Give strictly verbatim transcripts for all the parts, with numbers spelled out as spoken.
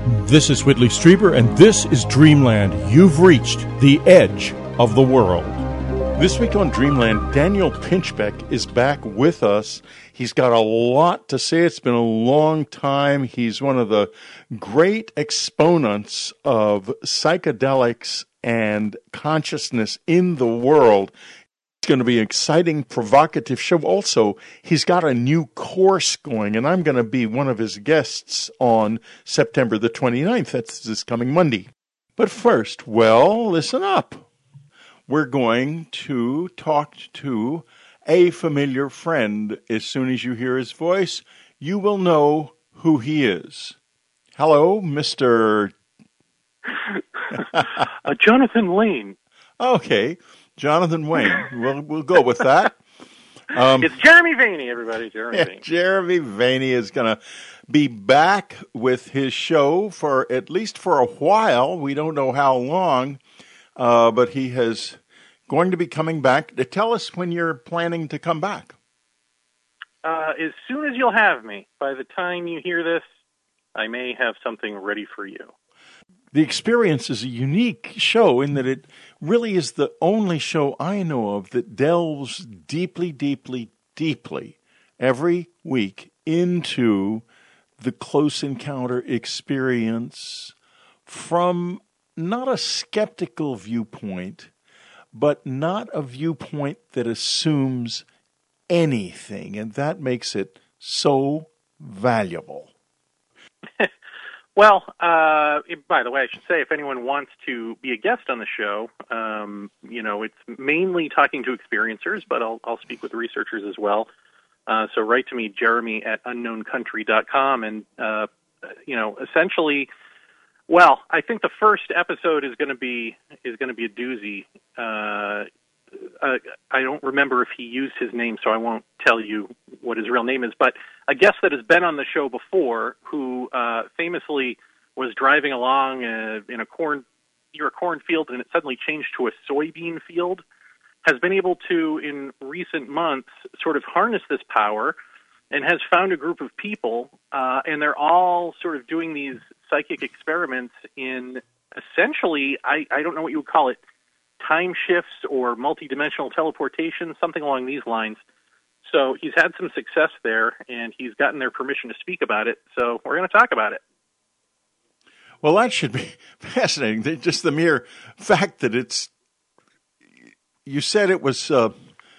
This is Whitley Strieber, and this is Dreamland. You've reached the edge of the world. This week on Dreamland, Daniel Pinchbeck is back with us. He's got a lot to say. It's been a long time. He's one of the great exponents of psychedelics and consciousness in the world. It's going to be an exciting, provocative show. Also, he's got a new course going, and I'm going to be one of his guests on September the twenty-ninth. That's this coming Monday. But first, well, listen up. We're going to talk to a familiar friend. As soon as you hear his voice, you will know who he is. Hello, Mister uh, Jonathan Lane. Okay, Jonathan Wayne. We'll, we'll go with that. Um, it's Jeremy Vaeni, everybody. Jeremy yeah, Vaeni. Jeremy Vaeni is going to be back with his show for at least for a while. We don't know how long. Uh, but he is going to be coming back. Tell us when you're planning to come back. Uh, as soon as you'll have me. By the time you hear this, I may have something ready for you. The Experience is a unique show in that it really is the only show I know of that delves deeply, deeply, deeply every week into the close encounter experience from not a skeptical viewpoint, but not a viewpoint that assumes anything, and that makes it so valuable. Well, uh, by the way, I should say, if anyone wants to be a guest on the show, um, you know, it's mainly talking to experiencers, but I'll, I'll speak with researchers as well. Uh, so write to me, Jeremy at unknown country dot com, and, uh, you know, essentially... Well, I think the first episode is going to be is going to be a doozy. Uh, uh, I don't remember if he used his name, so I won't tell you what his real name is. But a guest that has been on the show before, who uh, famously was driving along uh, in a corn near a cornfield, and it suddenly changed to a soybean field, has been able to, in recent months, sort of harness this power, and has found a group of people, uh, and they're all sort of doing these psychic experiments in essentially, I, I don't know what you would call it, time shifts or multidimensional teleportation, something along these lines. So he's had some success there, and he's gotten their permission to speak about it, so we're going to talk about it. Well, that should be fascinating. Just the mere fact that it's, you said it was, uh,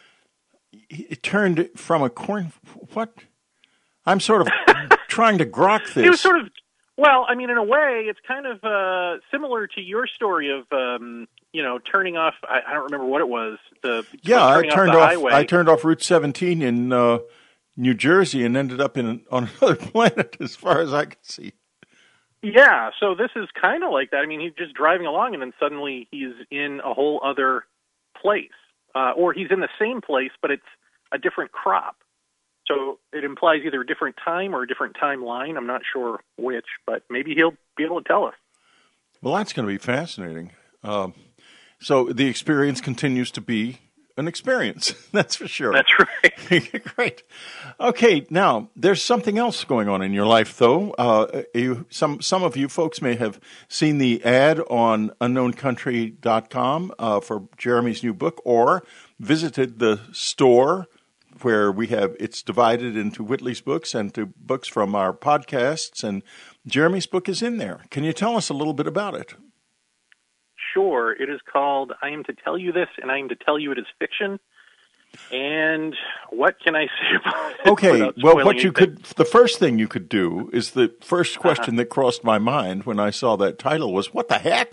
it turned from a corn, what? I'm sort of trying to grok this. It was sort of, well, I mean, in a way, it's kind of uh, similar to your story of, um, you know, turning off, I, I don't remember what it was. The Yeah, I turned off, off I turned off Route seventeen in uh, New Jersey and ended up in an, on another planet as far as I could see. Yeah, so this is kind of like that. I mean, he's just driving along and then suddenly he's in a whole other place. Uh, or he's in the same place, but it's a different crop. So it implies either a different time or a different timeline. I'm not sure which, but maybe he'll be able to tell us. Well, that's going to be fascinating. Um, so the experience continues to be an experience. That's for sure. That's right. Great. Okay, now there's something else going on in your life, though. Uh, you, some some of you folks may have seen the ad on unknown country dot com uh, for Jeremy's new book, or visited the store where we have it's divided into Whitley's books and to books from our podcasts, and Jeremy's book is in there. Can you tell us a little bit about it? Sure. It is called I Am to Tell You This, and I Am to Tell You It Is Fiction. And what can I say about it? Okay, well, what you anything? could, the first thing you could do is the first question uh-huh. that crossed my mind when I saw that title was, what the heck?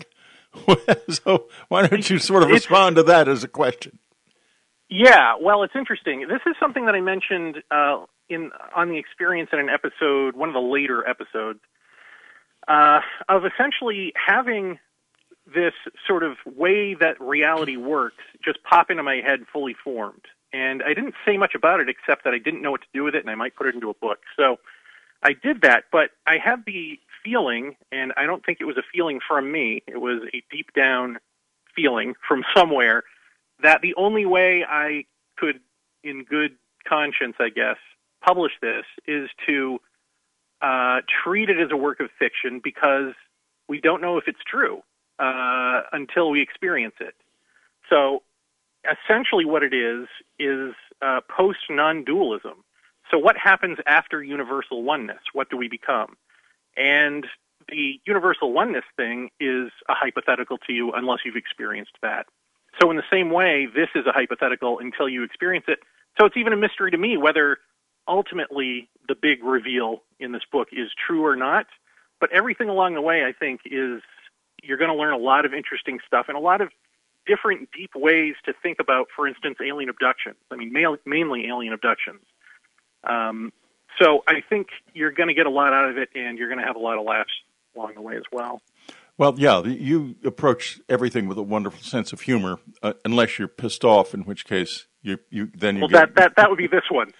So why don't you sort of it's, respond to that as a question? Yeah, well, it's interesting. This is something that I mentioned uh, in on the Experience in an episode, one of the later episodes, uh, of essentially having this sort of way that reality works just pop into my head fully formed. And I didn't say much about it except that I didn't know what to do with it, and I might put it into a book. So I did that, but I had the feeling, and I don't think it was a feeling from me, it was a deep down feeling from somewhere, that the only way I could, in good conscience, I guess, publish this is to uh, treat it as a work of fiction because we don't know if it's true uh, until we experience it. So essentially what it is is uh, post-non-dualism. So what happens after universal oneness? What do we become? And the universal oneness thing is a hypothetical to you unless you've experienced that. So in the same way, this is a hypothetical until you experience it. So it's even a mystery to me whether ultimately the big reveal in this book is true or not. But everything along the way, I think, is you're going to learn a lot of interesting stuff and a lot of different deep ways to think about, for instance, alien abductions. I mean, mainly alien abductions. Um, so I think you're going to get a lot out of it, and you're going to have a lot of laughs along the way as well. Well, yeah, you approach everything with a wonderful sense of humor, uh, unless you're pissed off, in which case you you then you well, get... that that that would be this one.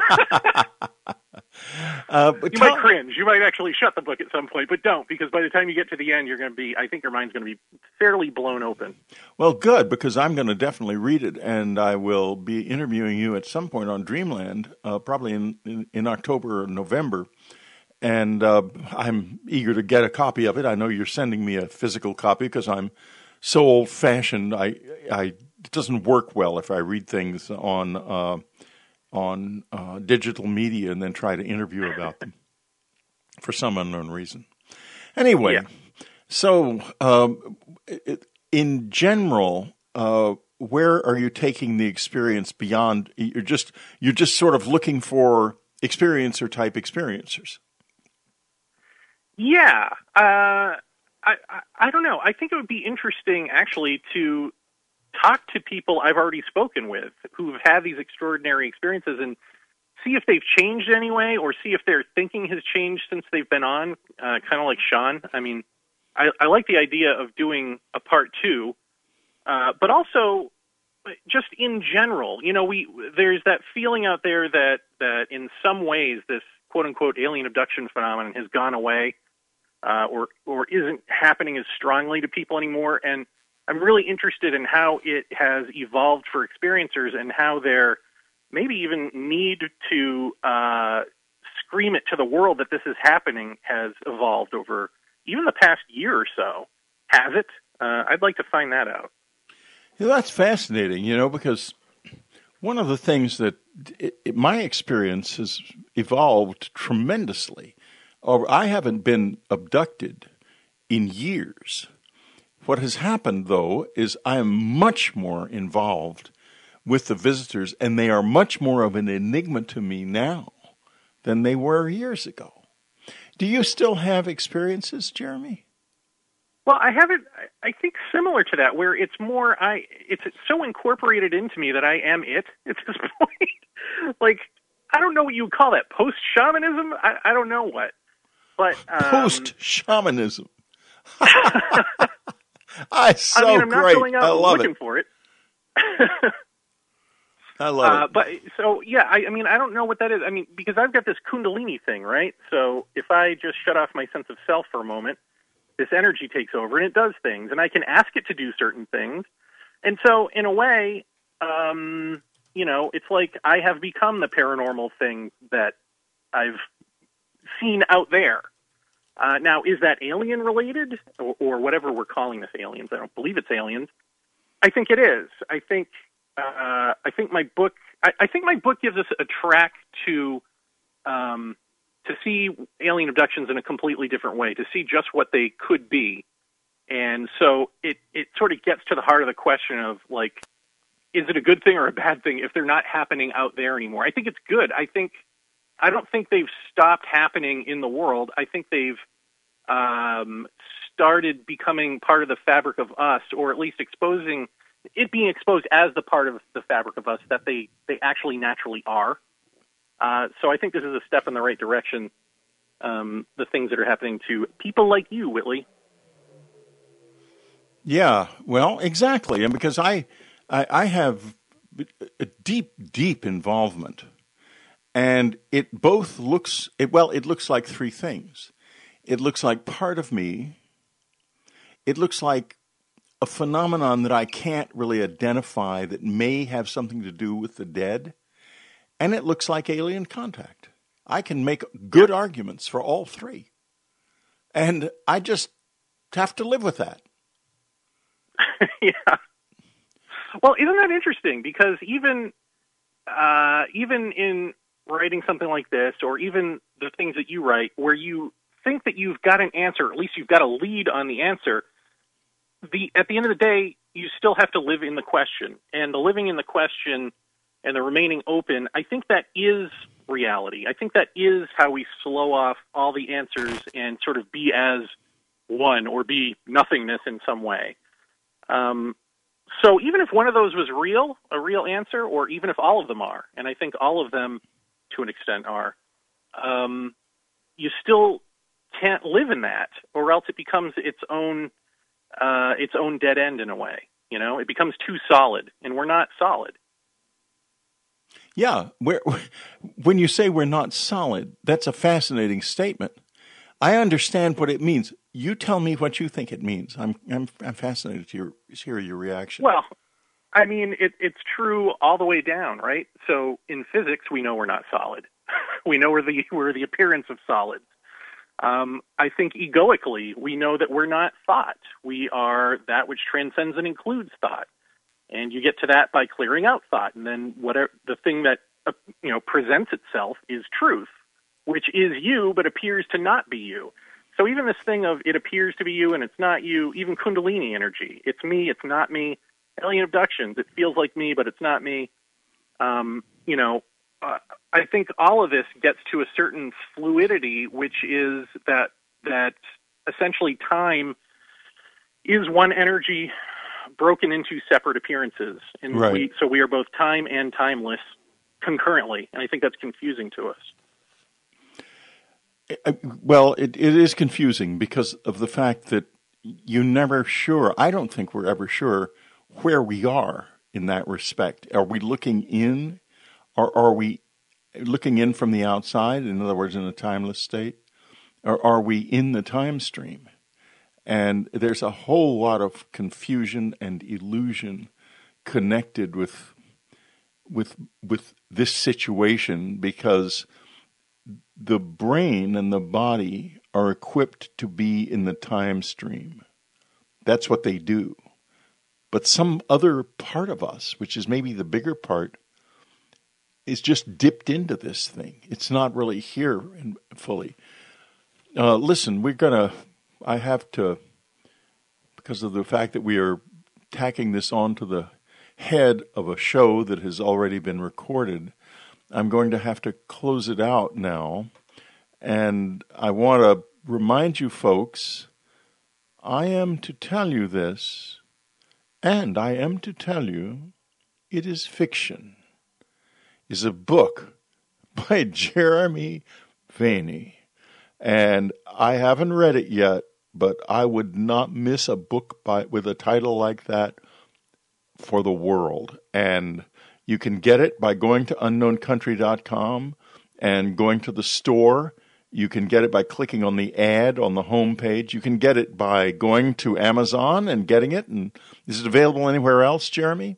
uh, but you tell... might cringe. You might actually shut the book at some point, but don't, because by the time you get to the end, you're going to be. I think your mind's going to be fairly blown open. Well, good, because I'm going to definitely read it, and I will be interviewing you at some point on Dreamland, uh, probably in, in in October or November. And uh, I'm eager to get a copy of it. I know you're sending me a physical copy because I'm so old-fashioned. I, I, it doesn't work well if I read things on uh, on uh, digital media and then try to interview about them for some unknown reason. Anyway, yeah. so um, in general, uh, where are you taking the experience beyond? You're just you're just sort of looking for experiencer type experiencers. Yeah, uh, I, I I don't know. I think it would be interesting, actually, to talk to people I've already spoken with who've had these extraordinary experiences and see if they've changed anyway, or see if their thinking has changed since they've been on, uh, kind of like Sean. I mean, I, I like the idea of doing a part two, uh, but also just in general, you know, we there's that feeling out there that, that in some ways this quote-unquote alien abduction phenomenon has gone away. Uh, or or isn't happening as strongly to people anymore. And I'm really interested in how it has evolved for experiencers and how their maybe even need to uh, scream it to the world that this is happening has evolved over even the past year or so. Has it? Uh, I'd like to find that out. Yeah, that's fascinating, you know, because one of the things that it, it, my experience has evolved tremendously. Or I haven't been abducted in years. What has happened, though, is I am much more involved with the visitors, and they are much more of an enigma to me now than they were years ago. Do you still have experiences, Jeremy? Well, I have it, I think, similar to that, where it's more, I it's so incorporated into me that I am it at this point. Like, I don't know what you would call that, post-shamanism? I, I don't know what. But um, post-shamanism. I so I mean, I'm not great. going out I love looking it. for it. I love uh, it. But so yeah, I, I mean, I don't know what that is. I mean, because I've got this Kundalini thing, right? So if I just shut off my sense of self for a moment, this energy takes over and it does things, and I can ask it to do certain things. And so, in a way, um, you know, it's like I have become the paranormal thing that I've seen out there. Uh, now, is that alien related or, or whatever we're calling this aliens? I don't believe it's aliens. I think it is. I think uh, I think my book. I, I think my book gives us a track to um, to see alien abductions in a completely different way, to see just what they could be, and so it it sort of gets to the heart of the question of, like, is it a good thing or a bad thing if they're not happening out there anymore? I think it's good. I think. I don't think they've stopped happening in the world. I think they've um, started becoming part of the fabric of us, or at least exposing it being exposed as the part of the fabric of us that they, they actually naturally are. Uh, so I think this is a step in the right direction, um, the things that are happening to people like you, Whitley. Yeah, well, exactly. And because I, I, I have a deep, deep involvement. And it both looks, it, well, it looks like three things. It looks like part of me. It looks like a phenomenon that I can't really identify that may have something to do with the dead. And it looks like alien contact. I can make good arguments for all three. And I just have to live with that. Yeah. Well, isn't that interesting? Because even uh, even in writing something like this, or even the things that you write, where you think that you've got an answer, or at least you've got a lead on the answer, the at the end of the day, you still have to live in the question. And the living in the question and the remaining open, I think that is reality. I think that is how we slow off all the answers and sort of be as one, or be nothingness in some way. Um, so even if one of those was real, a real answer, or even if all of them are, and I think all of them to an extent are, um, you still can't live in that, or else it becomes its own uh, its own dead end in a way. You know, it becomes too solid, and we're not solid. Yeah, we're, when you say we're not solid, that's a fascinating statement. I understand what it means. You tell me what you think it means. I'm I'm, I'm fascinated to, your, to hear your reaction. Well, I mean, it, it's true all the way down, right? So in physics, we know we're not solid. We know we're the we're the appearance of solids. Um, I think egoically, we know that we're not thought. We are that which transcends and includes thought. And you get to that by clearing out thought, and then whatever the thing that uh, you know presents itself is truth, which is you but appears to not be you. So even this thing of it appears to be you and it's not you, even Kundalini energy, it's me, it's not me. Alien abductions, it feels like me but it's not me. Um, you know, uh, I think all of this gets to a certain fluidity, which is that that essentially time is one energy broken into separate appearances, and right. we, so we are both time and timeless concurrently, and I think that's confusing to us. Well, it, it is confusing because of the fact that you're never sure. I don't think we're ever sure where we are in that respect. Are we looking in, or are we looking in from the outside, in other words, in a timeless state? Or are we in the time stream? And there's a whole lot of confusion and illusion connected with with with this situation, because the brain and the body are equipped to be in the time stream. That's what they do. But some other part of us, which is maybe the bigger part, is just dipped into this thing. It's not really here in, fully. Uh, listen, we're going to, I have to, because of the fact that we are tacking this onto the head of a show that has already been recorded, I'm going to have to close it out now. And I want to remind you folks, I am to tell you this, and I am to tell you it is fiction, is a book by Jeremy Vaeni. And I haven't read it yet, but I would not miss a book by with a title like that for the world. And you can get it by going to unknown country dot com and going to the store. You can get it by clicking on the ad on the home page. You can get it by going to Amazon and getting it. And is it available anywhere else, Jeremy?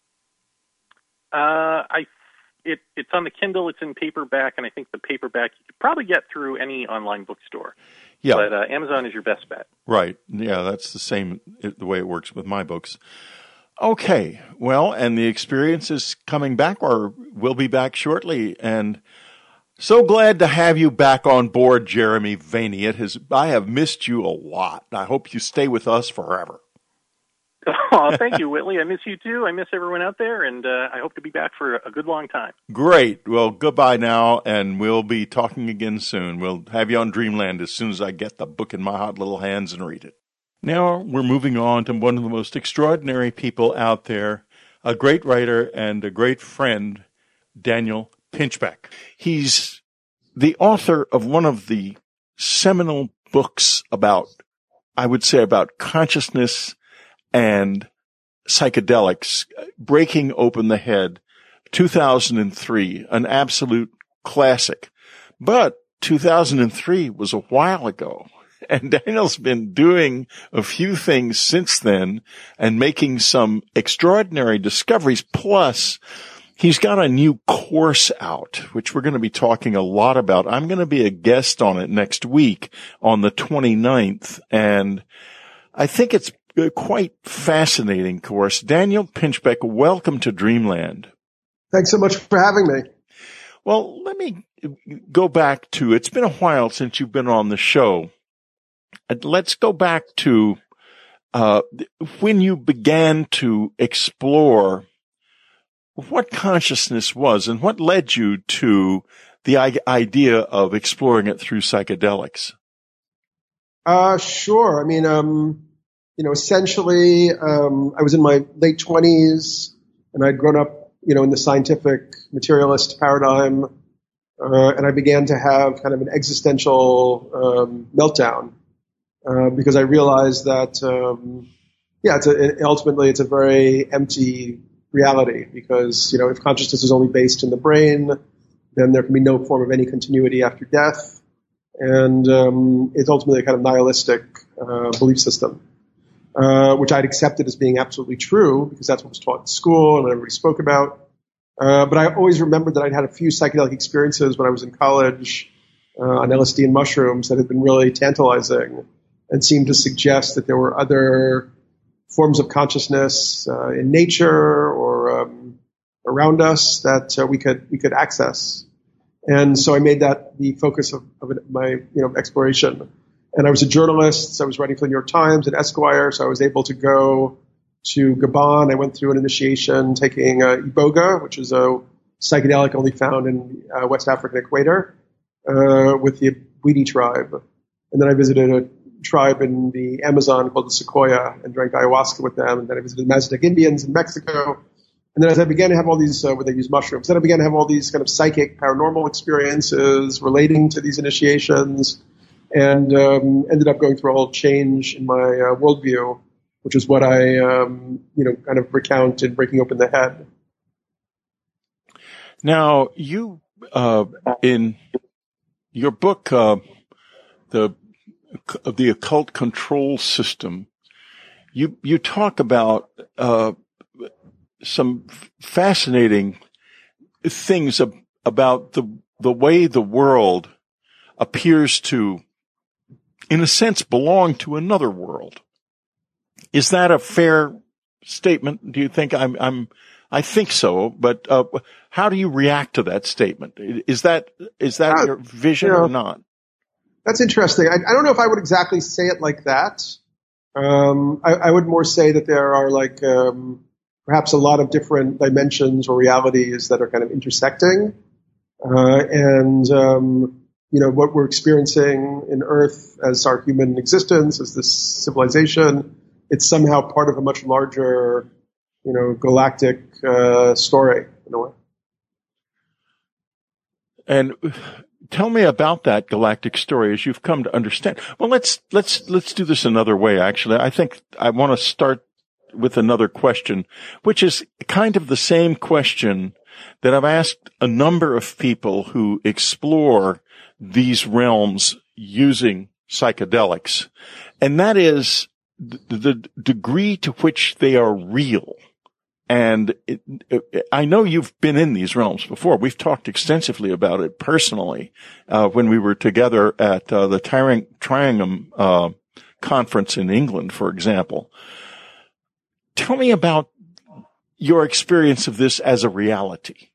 Uh, I it it's on the Kindle. It's in paperback, and I think the paperback you could probably get through any online bookstore. Yeah, but uh, Amazon is your best bet. Right. Yeah, that's the same the way it works with my books. Okay, well, and the experience is coming back, or will be back shortly, and so glad to have you back on board, Jeremy Vaeni. It has, I have missed you a lot. I hope you stay with us forever. Oh, thank you, Whitley. I miss you too. I miss everyone out there, and uh, I hope to be back for a good long time. Great. Well, goodbye now, and we'll be talking again soon. We'll have you on Dreamland as soon as I get the book in my hot little hands and read it. Now we're moving on to one of the most extraordinary people out there, a great writer and a great friend, Daniel Pinchbeck. He's the author of one of the seminal books about, I would say, about consciousness and psychedelics, Breaking Open the Head, two thousand three, an absolute classic. But two thousand three was a while ago. And Daniel's been doing a few things since then and making some extraordinary discoveries. Plus, He's got a new course out, which we're going to be talking a lot about. I'm going to be a guest on it next week on the twenty-ninth, and I think it's a quite fascinating course. Daniel Pinchbeck, welcome to Dreamland. Thanks so much for having me. Well, let me go back to, it's been a while since you've been on the show. Let's go back to uh when you began to explore what consciousness was and what led you to the I- idea of exploring it through psychedelics. Uh, sure. I mean, um, you know, essentially, um, I was in my late twenties and I'd grown up, you know, in the scientific materialist paradigm. Uh, and I began to have kind of an existential, um, meltdown, uh, because I realized that, um, yeah, it's a, it, ultimately it's a very empty reality because, you know, if consciousness is only based in the brain, then there can be no form of any continuity after death. And um, it's ultimately a kind of nihilistic uh, belief system, uh, which I'd accepted as being absolutely true because that's what was taught in school and what everybody spoke about. Uh, but I always remembered that I'd had a few psychedelic experiences when I was in college uh, on L S D and mushrooms that had been really tantalizing and seemed to suggest that there were other forms of consciousness uh, in nature or um, around us that uh, we could we could access. And so I made that the focus of, of my you know exploration. And I was a journalist, so I was writing for the New York Times and Esquire, so I was able to go to Gabon. I went through an initiation taking uh, Iboga, which is a psychedelic only found in uh, West African equator, uh, with the Bwiti tribe. And then I visited a tribe in the Amazon called the Sequoia and drank ayahuasca with them. And then I visited Mazatec Indians in Mexico. And then as I began to have all these, uh, where they use mushrooms, then I began to have all these kind of psychic paranormal experiences relating to these initiations, and um, ended up going through a whole change in my uh, worldview, which is what I, um, you know, kind of recount in Breaking Open the Head. Now, you, uh, in your book, uh, the the occult control system, you you talk about uh, some fascinating things ab- about the the way the world appears to, in a sense, belong to another world. Is that a fair statement? Do you think? I'm I'm I think so, but uh, how do you react to that statement? Is that is that uh, your vision you know, or not? That's interesting. I, I don't know if I would exactly say it like that. Um, I, I would more say that there are like um, perhaps a lot of different dimensions or realities that are kind of intersecting, uh, and um, you know what we're experiencing in Earth as our human existence, as this civilization, it's somehow part of a much larger, you know, galactic uh, story in a way. And tell me about that galactic story as you've come to understand. Well, let's, let's, let's do this another way, actually. I think I want to start with another question, which is kind of the same question that I've asked a number of people who explore these realms using psychedelics. And that is the, the degree to which they are real. And it, it, I know you've been in these realms before. We've talked extensively about it personally, uh, when we were together at, uh, the Tri- Triangum, uh, conference in England, for example. Tell me about your experience of this as a reality.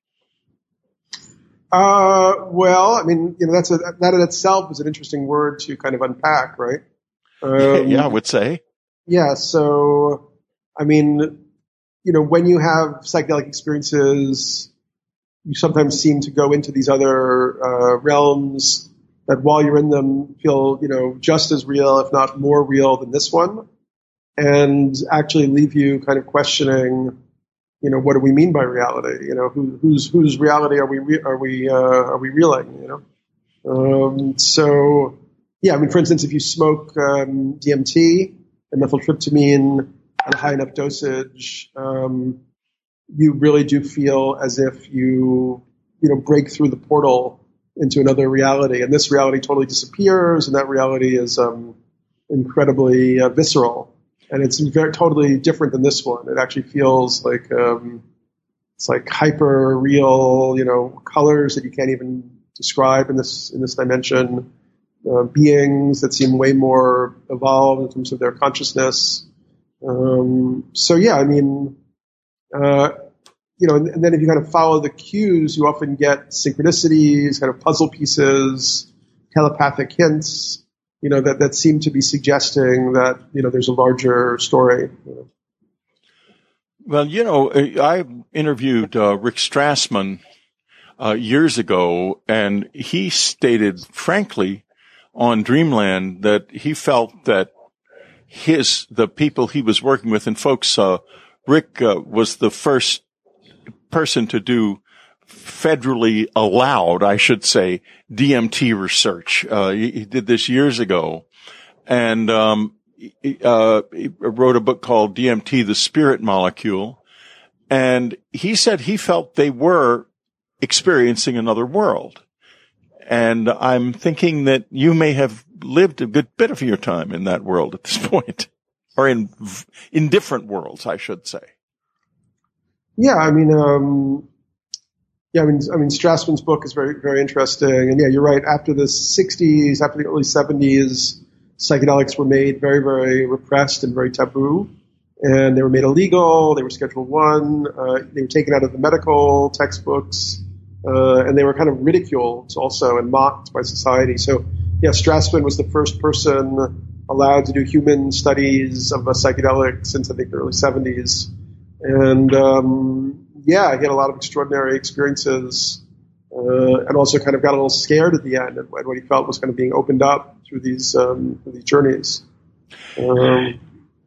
Uh, well, I mean, you know, that's a, that in itself is an interesting word to kind of unpack, right? Um, yeah, I would say. Yeah. So, I mean, you know, when you have psychedelic experiences, you sometimes seem to go into these other uh, realms that while you're in them feel, you know, just as real, if not more real than this one, and actually leave you kind of questioning, you know, what do we mean by reality? You know, who, whose whose reality are we re- are we uh, are we reeling? You know, um, so yeah, I mean, for instance, if you smoke um, D M T and methyltryptamine at a high enough dosage, um, you really do feel as if you, you know, break through the portal into another reality. And this reality totally disappears, and that reality is um, incredibly uh, visceral. And it's very totally different than this one. It actually feels like, um, it's like hyper real, you know, colors that you can't even describe in this in this dimension. Uh, beings that seem way more evolved in terms of their consciousness. Um, so yeah, I mean, uh, you know, and, and then if you kind of follow the cues, you often get synchronicities, kind of puzzle pieces, telepathic hints, you know, that, that seem to be suggesting that, you know, there's a larger story. You know. Well, you know, I interviewed uh, Rick Strassman uh, years ago, and he stated, frankly, on Dreamland that he felt that his, the people he was working with, and folks, uh, Rick, uh, was the first person to do federally allowed, I should say, D M T research. Uh, he, he did this years ago. And, um, he, uh, he wrote a book called D M T, the Spirit Molecule. And he said he felt they were experiencing another world. And I'm thinking that you may have lived a good bit of your time in that world at this point, or in in different worlds, I should say. Yeah, I mean, um, yeah, I mean, I mean, Strassman's book is very, very interesting. And yeah, you're right. After the sixties, after the early seventies, psychedelics were made very, very repressed and very taboo. And they were made illegal. They were Schedule One. Uh, they were taken out of the medical textbooks. Uh, and they were kind of ridiculed also and mocked by society. So, yeah, Strassman was the first person allowed to do human studies of a psychedelic since, I think, the early seventies. And, um, yeah, he had a lot of extraordinary experiences uh, and also kind of got a little scared at the end at what he felt was kind of being opened up through these, um, through these journeys. Um,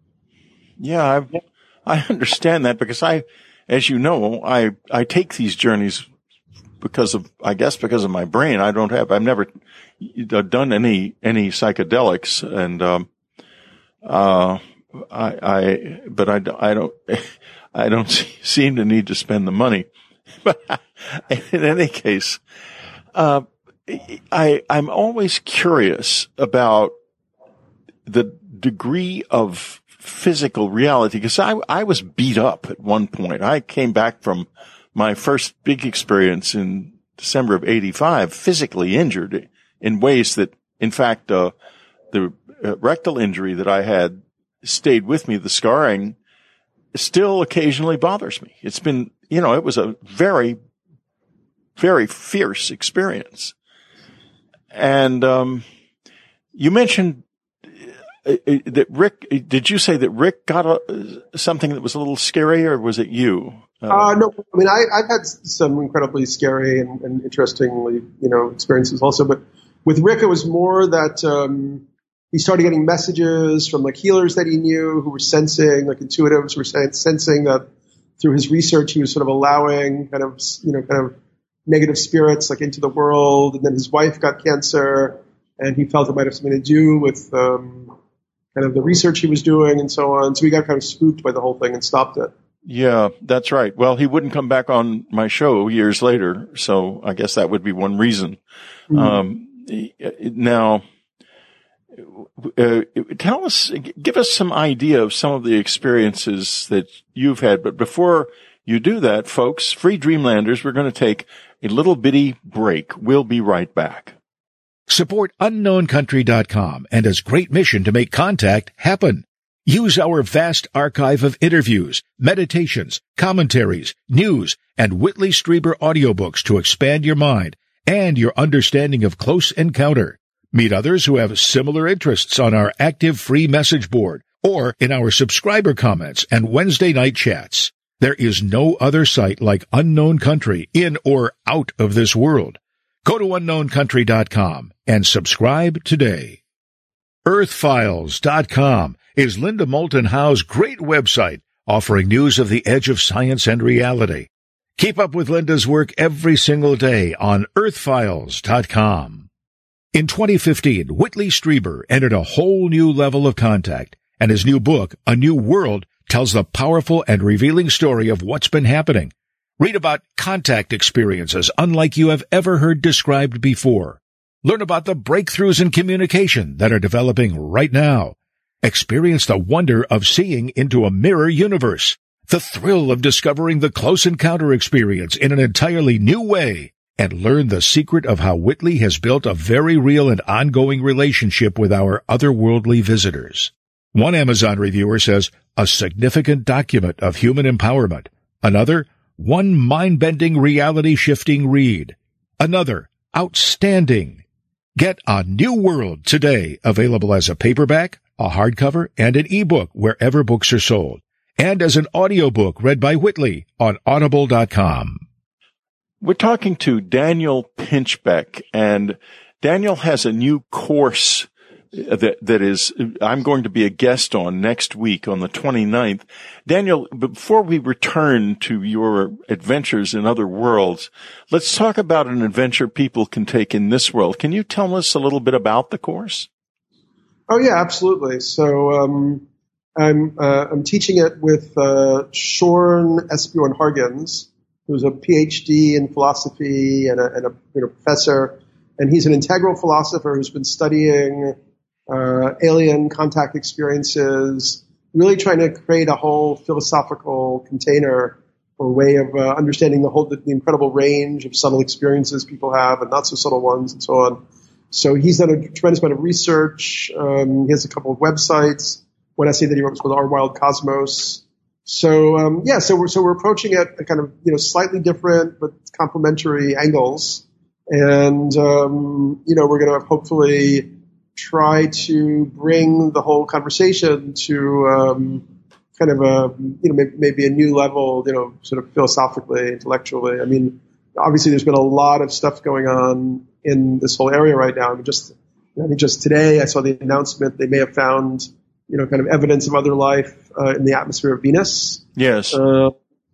yeah, I, I understand that because I, as you know, I, I take these journeys because of, I guess because of my brain. I don't have, I've never done any, any psychedelics. And, um, uh, I, I, but I, I don't, I don't seem to need to spend the money. But in any case, uh, I, I'm always curious about the degree of physical reality because I, I was beat up at one point. I came back from my first big experience in December of eighty-five, physically injured in ways that, in fact, uh, the uh, rectal injury that I had stayed with me. The scarring still occasionally bothers me. It's been, you know, it was a very, very fierce experience. And, um, you mentioned uh, that Rick, did you say that Rick got a, something that was a little scary, or was it you? Uh, uh, no, I mean, I, I've had some incredibly scary and, and interestingly, you know, experiences also, but with Rick, it was more that, um, he started getting messages from like healers that he knew who were sensing, like intuitives who were sensing that through his research, he was sort of allowing kind of, you know, kind of negative spirits like into the world. And then his wife got cancer and he felt it might have something to do with, um, kind of the research he was doing and so on. So he got kind of spooked by the whole thing and stopped it. Yeah, that's right. Well, he wouldn't come back on my show years later, so I guess that would be one reason. Mm-hmm. Um, now, uh, tell us, give us some idea of some of the experiences that you've had. But before you do that, folks, Free Dreamlanders, we're going to take a little bitty break. We'll be right back. Support unknown country dot com and its great mission to make contact happen. Use our vast archive of interviews, meditations, commentaries, news, and Whitley Strieber audiobooks to expand your mind and your understanding of Close Encounter. Meet others who have similar interests on our active free message board or in our subscriber comments and Wednesday night chats. There is no other site like Unknown Country in or out of this world. Go to unknown country dot com and subscribe today. earth files dot com is Linda Moulton Howe's great website offering news of the edge of science and reality. Keep up with Linda's work every single day on earth files dot com. In twenty fifteen, Whitley Strieber entered a whole new level of contact, and his new book, A New World, tells the powerful and revealing story of what's been happening. Read about contact experiences unlike you have ever heard described before. Learn about the breakthroughs in communication that are developing right now. Experience the wonder of seeing into a mirror universe. The thrill of discovering the Close Encounter experience in an entirely new way, and learn the secret of how Whitley has built a very real and ongoing relationship with our otherworldly visitors. One Amazon reviewer says, a significant document of human empowerment. Another, one mind-bending, reality-shifting read. Another, outstanding. Get A New World today, available as a paperback, a hardcover, and an ebook wherever books are sold, and as an audiobook read by Whitley on audible dot com. We're talking to Daniel Pinchbeck, and Daniel has a new course that that is I'm going to be a guest on next week on the twenty-ninth. Daniel, before we return to your adventures in other worlds, let's talk about an adventure people can take in this world. Can you tell us a little bit about the course? Oh yeah, absolutely. So um, I'm uh, I'm teaching it with uh, Sean Esbjorn Hargens, who's a P H D in philosophy and a, and a you know, professor, and he's an integral philosopher who's been studying Uh, alien contact experiences, really trying to create a whole philosophical container or way of uh, understanding the whole the, the incredible range of subtle experiences people have and not so subtle ones and so on. So he's done a tremendous amount of research. Um, he has a couple of websites. One essay that he wrote was called Our Wild Cosmos. So um, yeah, so we're so we're approaching it at kind of you know slightly different but complementary angles, and um, you know we're going to hopefully try to bring the whole conversation to um, kind of a, you know, maybe, maybe a new level, you know, sort of philosophically, intellectually. I mean, obviously there's been a lot of stuff going on in this whole area right now. I mean, just, I mean, just today I saw the announcement they may have found, you know, kind of evidence of other life uh, in the atmosphere of Venus. Yes. Uh,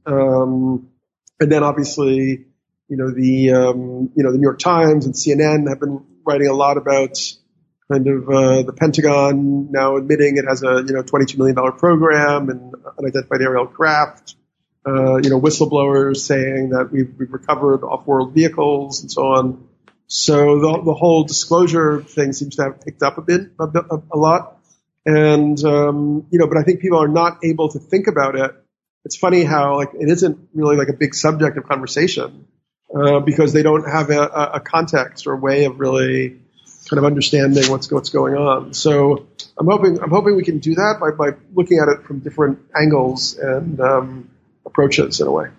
um, and then obviously, you know, the, um, you know, the New York Times and C N N have been writing a lot about kind of uh, the Pentagon now admitting it has a you know twenty-two million dollars program and unidentified aerial craft. Uh, you know, whistleblowers saying that we've, we've recovered off-world vehicles and so on. So the, the whole disclosure thing seems to have picked up a bit, a, a, a lot. And um, you know, but I think people are not able to think about it. It's funny how like it isn't really like a big subject of conversation uh, because they don't have a, a context or a way of really kind of understanding what's what's going on. So I'm hoping I'm hoping we can do that by, by looking at it from different angles and um, approaches in a way.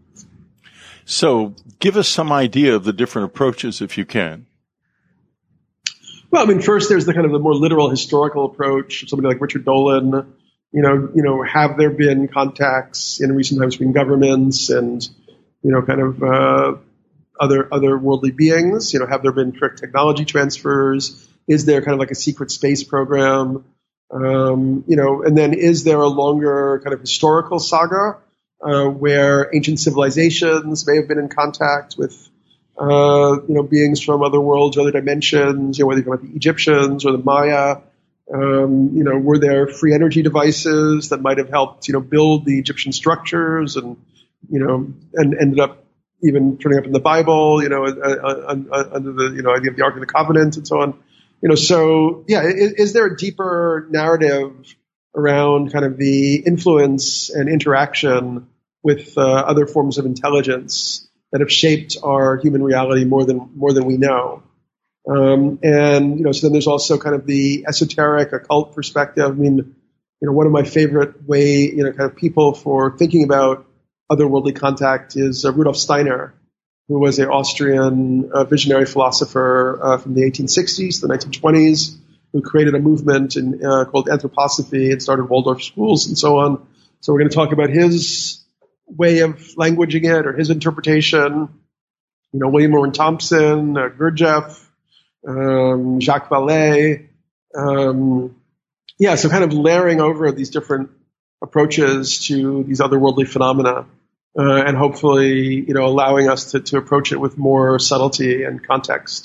So give us some idea of the different approaches if you can. Well, I mean, first there's the kind of the more literal historical approach. Somebody like Richard Dolan, you know, you know, have there been contacts in recent times between governments and you know, kind of uh, other other worldly beings? You know, have there been direct technology transfers? Is there kind of like a secret space program? Um, you know, and then is there a longer kind of historical saga uh, where ancient civilizations may have been in contact with uh, you know beings from other worlds, other dimensions? You know, whether you're talking about the Egyptians or the Maya. Um, you know, were there free energy devices that might have helped you know build the Egyptian structures and you know and ended up even turning up in the Bible, you know, under the, you know, idea of the Ark of the Covenant and so on. You know, so, yeah, is, is there a deeper narrative around kind of the influence and interaction with uh, other forms of intelligence that have shaped our human reality more than, more than we know? Um, and, you know, so then there's also kind of the esoteric, occult perspective. I mean, you know, one of my favorite way, you know, kind of people for thinking about otherworldly contact is uh, Rudolf Steiner, who was an Austrian uh, visionary philosopher uh, from the eighteen sixties, the nineteen twenties, who created a movement in, uh, called anthroposophy and started Waldorf schools and so on. So we're going to talk about his way of languaging it or his interpretation. You know, William Owen Thompson, uh, Gurdjieff, um, Jacques Vallée. Um, yeah, so kind of layering over these different approaches to these otherworldly phenomena. Uh, and hopefully, you know, allowing us to, to approach it with more subtlety and context.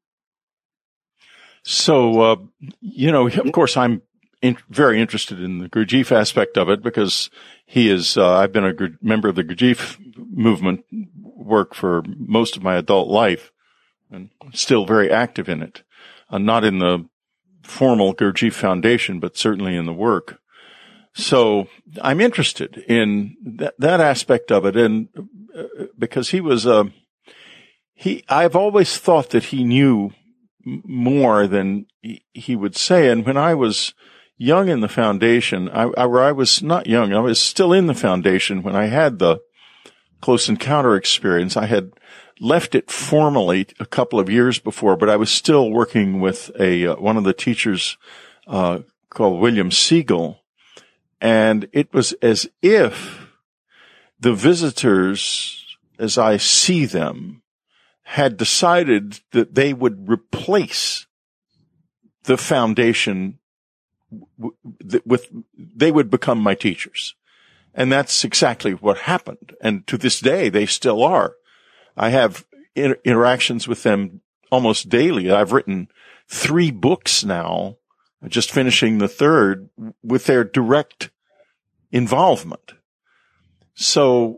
So, uh, you know, of course, I'm in, very interested in the Gurdjieff aspect of it because he is, uh, I've been a Gur- member of the Gurdjieff movement work for most of my adult life and still very active in it. Uh, not in the formal Gurdjieff Foundation, but certainly in the work. So I'm interested in that, that aspect of it. And uh, because he was, uh, he, I've always thought that he knew m- more than he, he would say. And when I was young in the foundation, I, I, I was not young, I was still in the foundation when I had the close encounter experience. I had left it formally a couple of years before, but I was still working with a, uh, one of the teachers, uh, called William Siegel. And it was as if the visitors, as I see them, had decided that they would replace the foundation with, they would become my teachers. And that's exactly what happened. And to this day, they still are. I have inter- interactions with them almost daily. I've written three books now, just finishing the third, with their direct involvement. So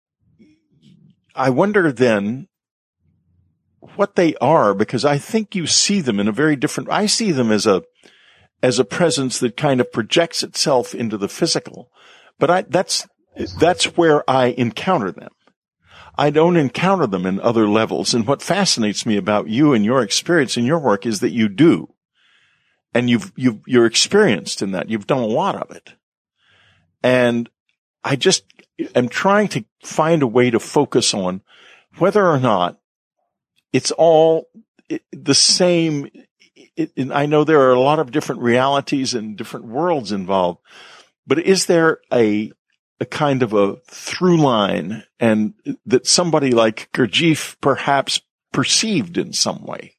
I wonder then what they are, because I think you see them in a very different, I see them as a, as a presence that kind of projects itself into the physical. But I, that's, that's where I encounter them. I don't encounter them in other levels. And what fascinates me about you and your experience in your work is that you do. And you've, you've, you're experienced in that. You've done a lot of it. And I just am trying to find a way to focus on whether or not it's all the same. It, and I know there are a lot of different realities and different worlds involved, but is there a, a kind of a through line, and that somebody like Gurdjieff perhaps perceived in some way?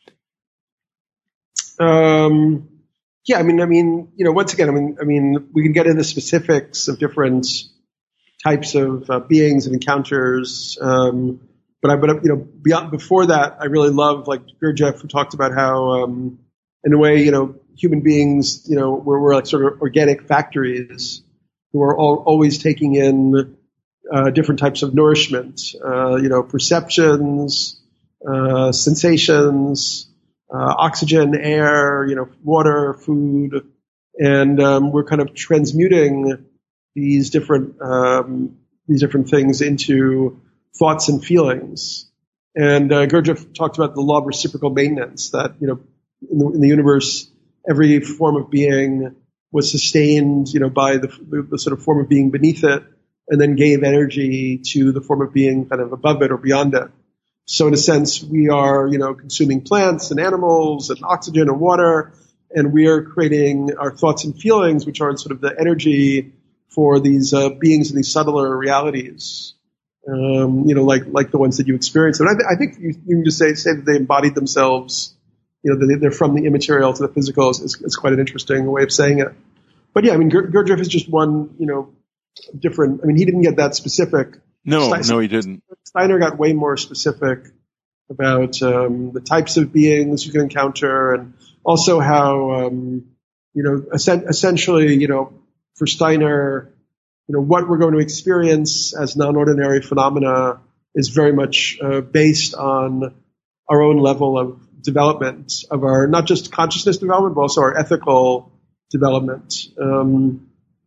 Um, yeah, I mean, I mean, you know, once again, I mean, I mean, we can get into the specifics of different types of uh, beings and encounters. Um, but I, but you know, beyond, before that, I really love like Gurdjieff, who talked about how, um, in a way, you know, human beings, you know, we're, we're like sort of organic factories who are all, always taking in uh, different types of nourishment, uh, you know, perceptions, uh, sensations, uh, oxygen, air, you know, water, food, and um, we're kind of transmuting these different um, these different things into thoughts and feelings. And uh, Gurdjieff talked about the law of reciprocal maintenance, that, you know, in the, in the universe, every form of being was sustained, you know, by the, the, the sort of form of being beneath it, and then gave energy to the form of being kind of above it or beyond it. So in a sense, we are, you know, consuming plants and animals and oxygen and water, and we are creating our thoughts and feelings, which are sort of the energy for these uh, beings in these subtler realities, um, you know, like like the ones that you experience. And I, th- I think you, you can just say say that they embodied themselves. You know, they're from the immaterial to the physical. Is, is quite an interesting way of saying it. But yeah, I mean, Gurdjieff is just one, you know, different. I mean, he didn't get that specific. No, Steiner, no, he didn't. Steiner got way more specific about um, the types of beings you can encounter, and also how, um, you know, essen- essentially, you know, for Steiner, you know, what we're going to experience as non-ordinary phenomena is very much uh, based on our own level of development of our, not just consciousness development, but also our ethical development. Um,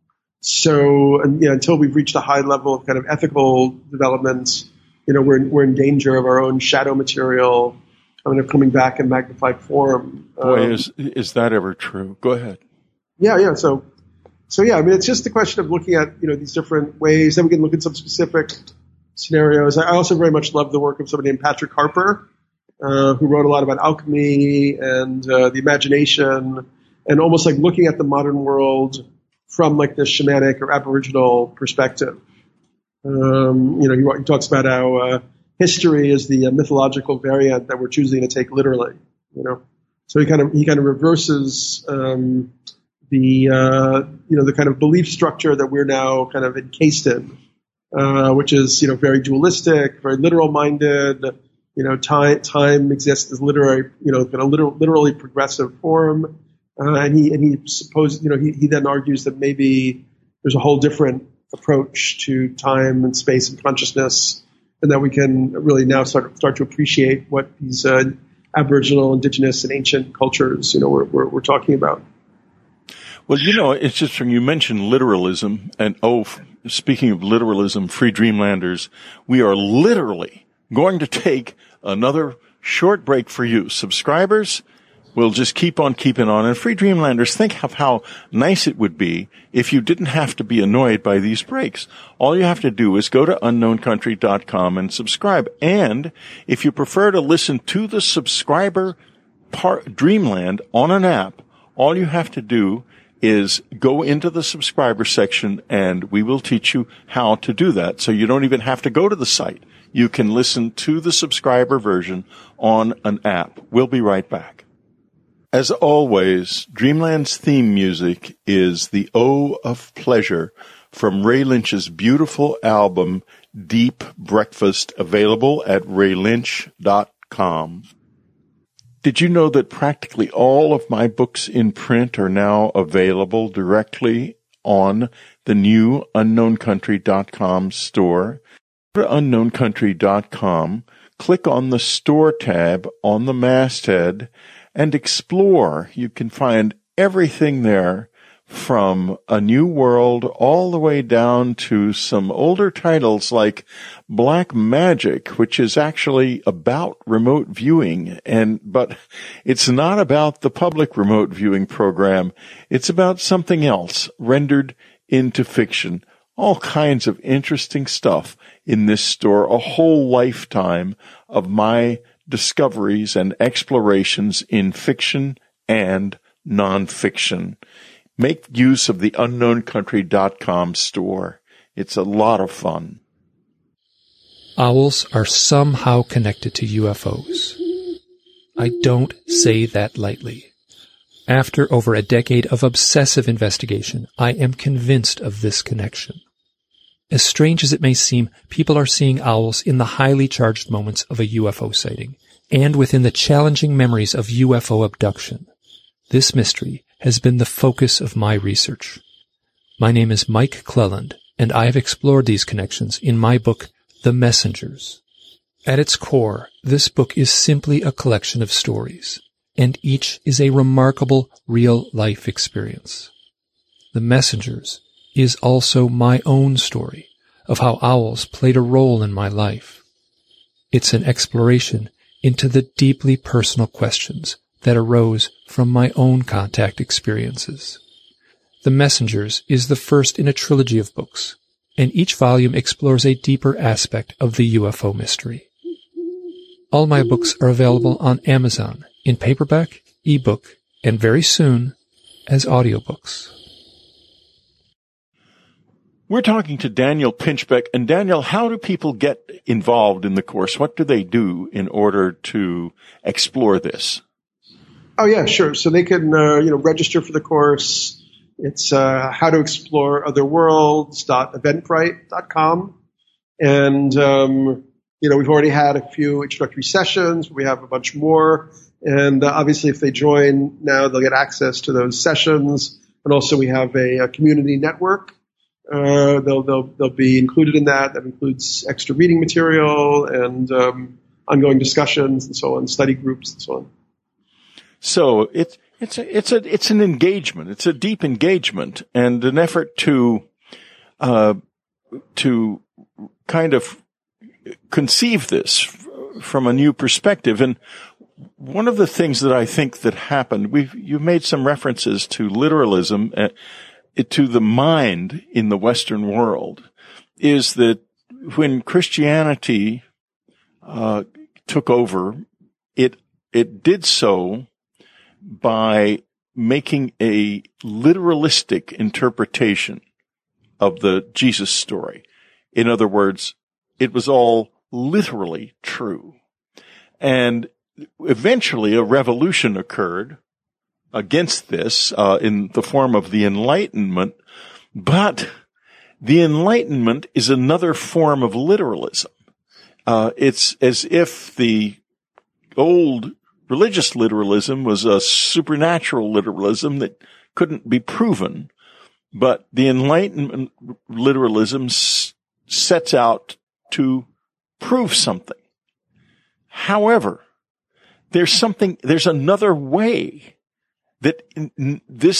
so, and, you know, until we've reached a high level of kind of ethical development, you know, we're we're in danger of our own shadow material kind of coming back in magnified form. Boy, um, is is that ever true? Go ahead. Yeah, yeah. So, so yeah. I mean, it's just a question of looking at, you know, these different ways. Then we can look at some specific scenarios. I also very much love the work of somebody named Patrick Harper, uh, who wrote a lot about alchemy and uh, the imagination, and almost like looking at the modern world from like this shamanic or aboriginal perspective. Um, you know, he, he talks about how uh, history is the uh, mythological variant that we're choosing to take literally. You know, so he kind of he kind of reverses um, the uh, you know the kind of belief structure that we're now kind of encased in, uh, which is, you know, very dualistic, very literal minded. You know, time time exists as literary, you know, in a literal, literally progressive form. Uh, and he and he supposes, you know, he, he then argues that maybe there's a whole different approach to time and space and consciousness, and that we can really now start start to appreciate what these uh, Aboriginal, Indigenous, and ancient cultures, you know, we're, we're, we're talking about. Well, you know, it's just when you mentioned literalism, and oh, speaking of literalism, Free Dreamlanders, we are literally going to take another short break for you. Subscribers, we'll just keep on keeping on. And Free Dreamlanders, think of how nice it would be if you didn't have to be annoyed by these breaks. All you have to do is go to unknown country dot com and subscribe. And if you prefer to listen to the subscriber part, Dreamland on an app, all you have to do is go into the subscriber section, and we will teach you how to do that. So you don't even have to go to the site. You can listen to the subscriber version on an app. We'll be right back. As always, Dreamland's theme music is The O of Pleasure from Ray Lynch's beautiful album, Deep Breakfast, available at ray lynch dot com. Did you know that practically all of my books in print are now available directly on the new unknown country dot com store? Go to unknown country dot com, click on the store tab on the masthead, and explore. You can find everything there, from A New World all the way down to some older titles like Black Magic, which is actually about remote viewing, and but it's not about the public remote viewing program. It's about something else rendered into fiction. All kinds of interesting stuff in this store, a whole lifetime of my discoveries and explorations in fiction and nonfiction. Make use of the unknown country dot com store. It's a lot of fun. Owls are somehow connected to U F Os. I don't say that lightly. After over a decade of obsessive investigation, I am convinced of this connection. As strange as it may seem, people are seeing owls in the highly charged moments of a U F O sighting, and within the challenging memories of U F O abduction. This mystery has been the focus of my research. My name is Mike Cleland, and I have explored these connections in my book, The Messengers. At its core, this book is simply a collection of stories, and each is a remarkable real-life experience. The Messengers is also my own story of how owls played a role in my life. It's an exploration into the deeply personal questions that arose from my own contact experiences. The Messengers is the first in a trilogy of books, and each volume explores a deeper aspect of the U F O mystery. All my books are available on Amazon in paperback, ebook, and very soon as audiobooks. We're talking to Daniel Pinchbeck. And Daniel, how do people get involved in the course? What do they do in order to explore this? Oh, yeah, sure. So they can, uh, you know, register for the course. It's uh, how to explore other worlds dot eventbrite dot com. And, um, you know, we've already had a few introductory sessions. We have a bunch more. And uh, obviously, if they join now, they'll get access to those sessions. And also, we have a, a community network. Uh, they'll, they'll, they'll be included in that. That includes extra reading material and um, ongoing discussions and so on, study groups and so on. So it's it's a, it's a it's an engagement. It's a deep engagement and an effort to uh, to kind of conceive this from a new perspective. And one of the things that I think that happened, we've you've made some references to literalism, uh, to the mind in the Western world, is that when Christianity uh, took over, it it did so by making a literalistic interpretation of the Jesus story. In other words, it was all literally true. And eventually a revolution occurred against this uh, in the form of the Enlightenment. But the Enlightenment is another form of literalism. Uh, it's as if the old religious literalism was a supernatural literalism that couldn't be proven, but the Enlightenment literalism s- sets out to prove something. However, there's something, there's another way that in, in this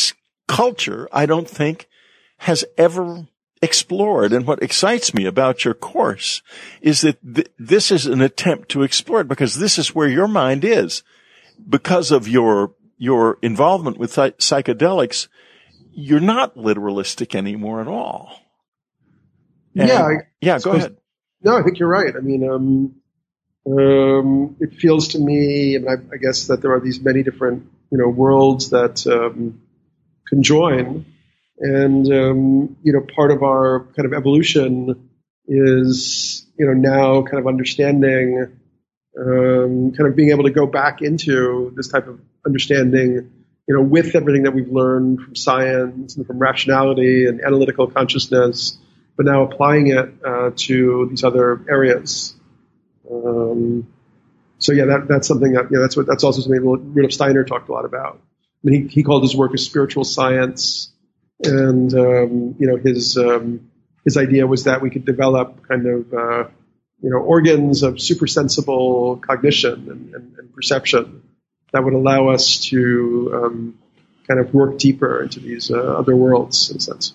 culture, I don't think, has ever explored. And what excites me about your course is that th- this is an attempt to explore it, because this is where your mind is. Because of your your involvement with th- psychedelics, you're not literalistic anymore at all. And, yeah. I, yeah, go ahead. No, I think you're right. I mean, um, um, it feels to me, and I, I guess that there are these many different, you know, worlds that um, conjoin. And, um, you know, part of our kind of evolution is, you know, now kind of understanding, um, kind of being able to go back into this type of understanding, you know, with everything that we've learned from science and from rationality and analytical consciousness, but now applying it uh, to these other areas. Um, so yeah, that, that's something that, you know, that's what, that's also something Rudolf Steiner talked a lot about. I mean, he, he called his work a spiritual science. And, um, you know, his, um, his idea was that we could develop kind of, uh, you know, organs of supersensible cognition and, and, and perception that would allow us to, um, kind of work deeper into these, uh, other worlds, in a sense.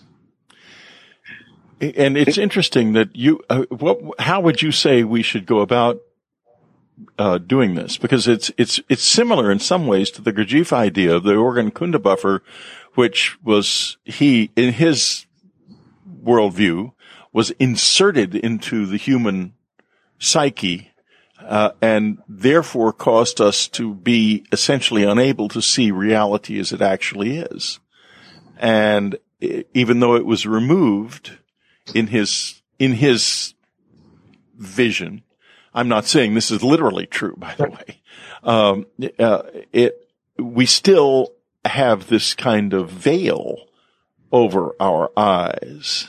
And it's interesting that you, uh, what, how would you say we should go about, uh, doing this? Because it's, it's, it's similar in some ways to the Gurdjieff idea of the organ Kunda buffer, which was he, in his worldview, was inserted into the human psyche, uh, and therefore caused us to be essentially unable to see reality as it actually is. And even though it was removed in his, in his vision, I'm not saying this is literally true, by the way, um, uh, it, we still have this kind of veil over our eyes.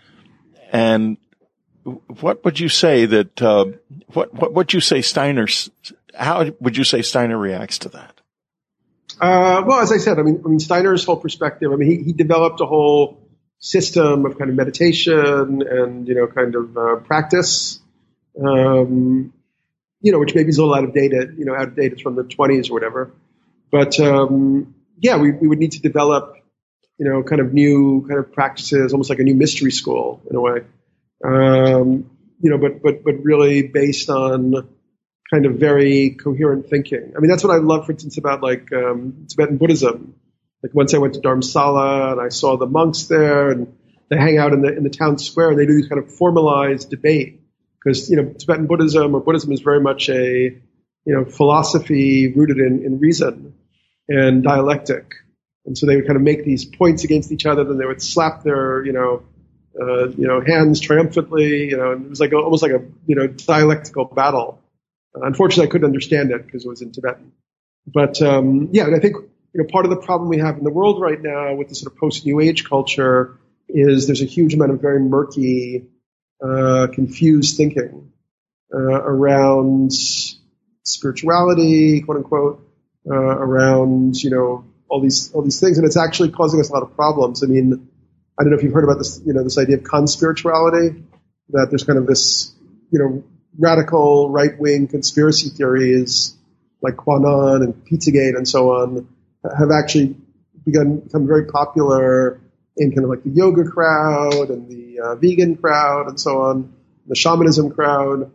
And what would you say that, uh, what, what would you say Steiner, how would you say Steiner reacts to that? Uh, well, as I said, I mean, I mean, Steiner's whole perspective, I mean, he, he developed a whole system of kind of meditation and, you know, kind of, uh, practice, um, you know, which maybe is a little out of date, you know, out of date from the twenties or whatever. But, um, yeah, we, we would need to develop, you know, kind of new kind of practices, almost like a new mystery school in a way. Um, you know, but, but, but really based on kind of very coherent thinking. I mean, that's what I love, for instance, about like, um, Tibetan Buddhism. Like once I went to Dharamsala and I saw the monks there, and they hang out in the, in the town square, and they do these kind of formalized debate. Because, you know, Tibetan Buddhism or Buddhism is very much a, you know, philosophy rooted in, in reason and dialectic. And so they would kind of make these points against each other, then they would slap their, you know, uh, you know, hands triumphantly, you know, and it was like a, almost like a, you know, dialectical battle. Uh, unfortunately, I couldn't understand it because it was in Tibetan. But, um, yeah, and I think, you know, part of the problem we have in the world right now with the sort of post-New Age culture is there's a huge amount of very murky, uh, confused thinking, uh, around spirituality, quote unquote, uh, around, you know, all these, all these things. And it's actually causing us a lot of problems. I mean, I don't know if you've heard about this, you know, this idea of conspirituality, that there's kind of this, you know, radical right-wing conspiracy theories like QAnon and Pizzagate and so on have actually begun become very popular in kind of like the yoga crowd and the uh, vegan crowd and so on, the shamanism crowd.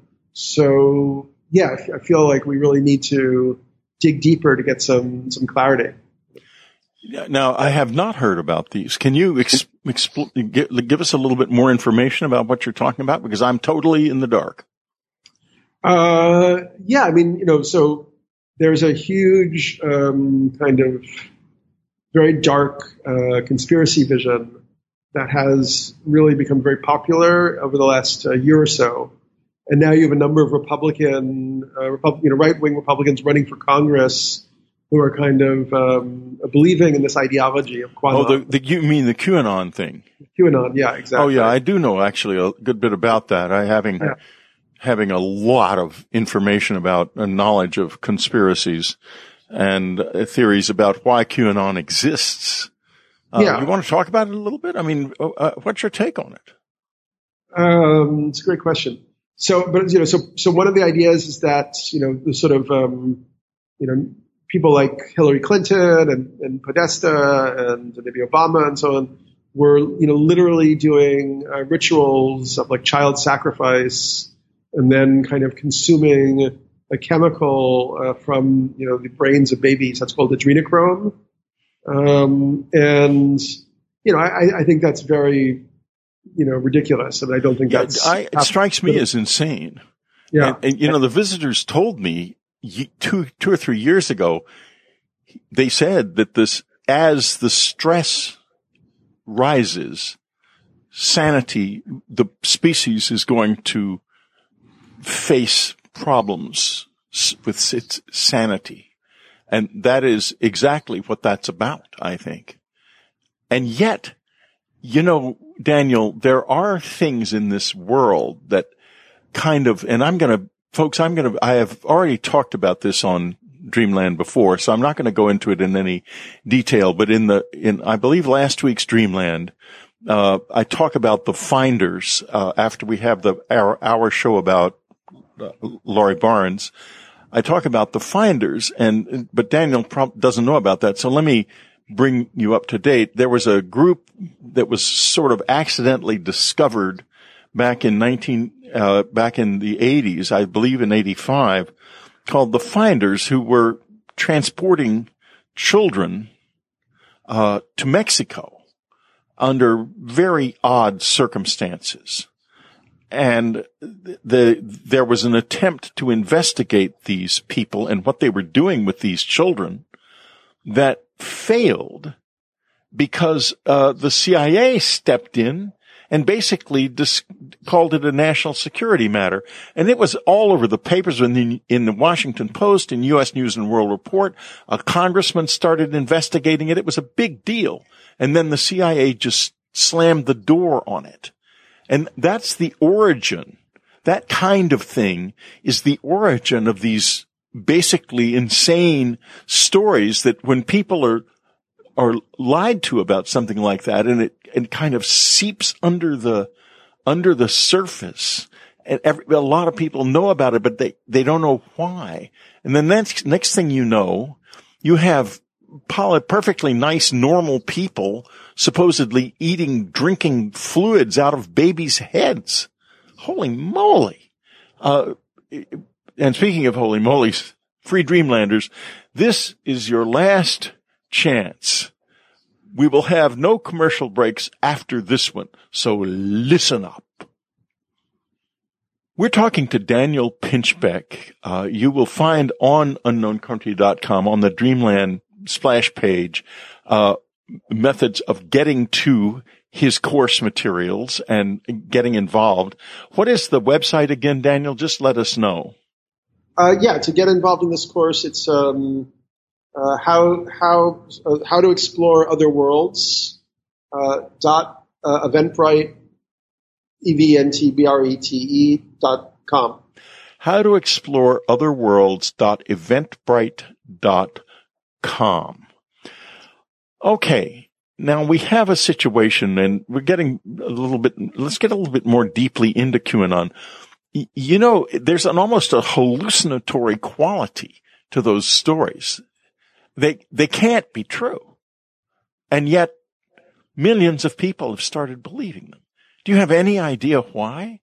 So yeah, I feel like we really need to dig deeper to get some some clarity. Now, I have not heard about these. Can you ex- expl- give, give us a little bit more information about what you're talking about? Because I'm totally in the dark. Uh, yeah, I mean, you know, so there's a huge um, kind of very dark uh, conspiracy vision that has really become very popular over the last uh, year or so. And now you have a number of Republican, uh, Repub- you know, right-wing Republicans running for Congress who are kind of um, believing in this ideology of QAnon. Oh, the, the, you mean the QAnon thing? QAnon, yeah, exactly. Oh, yeah, I do know actually a good bit about that. I having yeah. having a lot of information about uh, knowledge of conspiracies and uh, theories about why QAnon exists. Uh, yeah. You want to talk about it a little bit? I mean, uh, what's your take on it? Um, it's a great question. So, but you know, so so one of the ideas is that you know the sort of um, you know people like Hillary Clinton and, and Podesta and maybe Obama and so on were, you know, literally doing uh, rituals of like child sacrifice and then kind of consuming a chemical uh, from, you know, the brains of babies that's called adrenochrome. Um, and, you know, I, I think that's very, you know, ridiculous. And I don't think yeah, that's... I, it strikes me as insane. Yeah. And, and, you know, the visitors told me two, two or three years ago, they said that this, as the stress rises, sanity, the species is going to face problems with its sanity. And that is exactly what that's about, I think. And yet, you know, Daniel, there are things in this world that kind of, and I'm going to, folks, I'm going to, I have already talked about this on Dreamland before, so I'm not going to go into it in any detail, but in the, in, I believe last week's Dreamland, uh, I talk about the finders, uh, after we have the, our, our show about uh, Laurie Barnes. I talk about the finders and, but Daniel doesn't know about that. So let me bring you up to date. There was a group that was sort of accidentally discovered back in nineteen, uh, back in the eighties, I believe in eighty-five, called the Finders, who were transporting children, uh, to Mexico under very odd circumstances. And the, there was an attempt to investigate these people and what they were doing with these children that failed because, uh, the C I A stepped in and basically dis- called it a national security matter. And it was all over the papers in the, in the Washington Post, in U S News and World Report. A congressman started investigating it. It was a big deal. And then the C I A just slammed the door on it. And that's the origin. That kind of thing is the origin of these basically insane stories that when people are, are lied to about something like that and it, and kind of seeps under the, under the surface. And every, a lot of people know about it, but they, they don't know why. And then next, next thing you know, you have perfectly nice, normal people supposedly eating, drinking fluids out of babies' heads. Holy moly. Uh, and speaking of holy mollies, free Dreamlanders, this is your last chance. We will have no commercial breaks after this one, so listen up. We're talking to Daniel Pinchbeck. Uh, you will find on unknown country dot com on the Dreamland splash page, uh, methods of getting to his course materials and getting involved. What is the website again, Daniel? Just let us know. Uh, yeah, to get involved in this course, it's, um, uh, how, how, uh, how to explore other worlds, uh, dot, uh, Eventbrite, E V N T B R E T E dot com. How to explore other worlds dot eventbrite dot com. Okay. Now we have a situation and we're getting a little bit, let's get a little bit more deeply into QAnon. Y- you know, there's an almost a hallucinatory quality to those stories. They, they can't be true. And yet millions of people have started believing them. Do you have any idea why?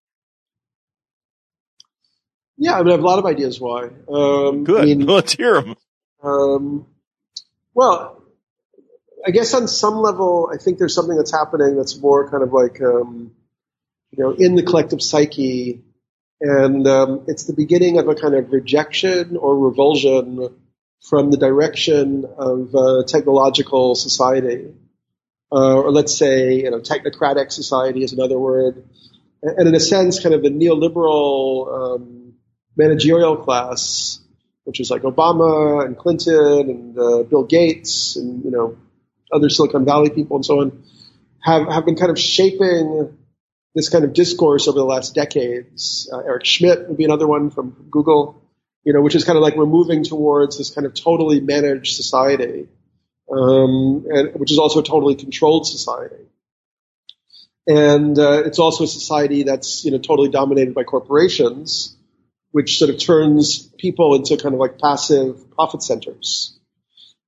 Yeah, I mean, I have a lot of ideas why. Um, Good. I mean, Let's hear them. Um, well, I guess on some level, I think there's something that's happening that's more kind of like, um, you know, in the collective psyche. And um, it's the beginning of a kind of rejection or revulsion from the direction of uh, technological society. Uh, or let's say, you know, technocratic society is another word. And in a sense, kind of the neoliberal um, managerial class, which is like Obama and Clinton and uh, Bill Gates and, you know, other Silicon Valley people and so on, have, have been kind of shaping this kind of discourse over the last decades. Uh, Eric Schmidt would be another one from Google, you know, which is kind of like we're moving towards this kind of totally managed society, um, and which is also a totally controlled society. And uh, it's also a society that's, you know, totally dominated by corporations, which sort of turns people into kind of like passive profit centers.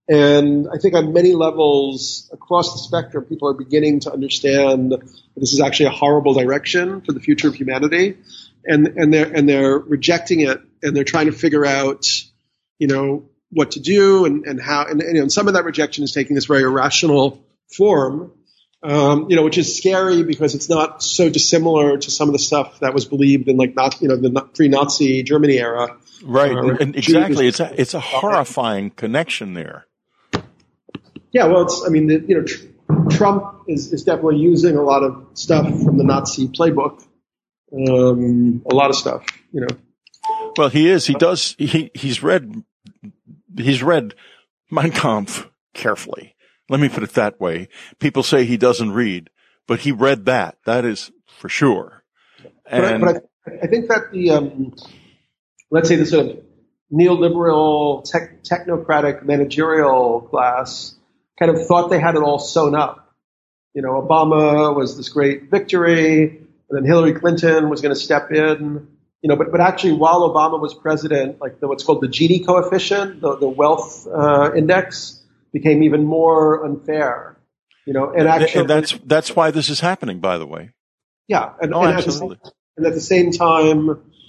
And I think on many levels across the spectrum, people are beginning to understand that this is actually a horrible direction for the future of humanity. And, and they're, and they're rejecting it, and they're trying to figure out, you know, what to do and, and how, and, and, you know, and some of that rejection is taking this very irrational form, um, you know, which is scary because it's not so dissimilar to some of the stuff that was believed in, like, not, you know, the pre-Nazi Germany era. Right. Um, and exactly. It's a, it's a horrifying connection there. Yeah. Well, it's, I mean, the, you know, tr- Trump is, is definitely using a lot of stuff from the Nazi playbook. Um, a lot of stuff, you know. Well, he is. He does. He he's read. He's read Mein Kampf carefully. Let me put it that way. People say he doesn't read, but he read that. That is for sure. And but I, but I, I think that the um, let's say the sort of neoliberal, tech, technocratic, managerial class kind of thought they had it all sewn up. You know, Obama was this great victory. And then Hillary Clinton was going to step in, you know, but, but actually while Obama was president, like the, what's called the Gini coefficient, the, the wealth uh, index, became even more unfair, you know, and actually. And that's, that's why this is happening, by the way. Yeah. And, oh, and, absolutely. At the, and at the same time,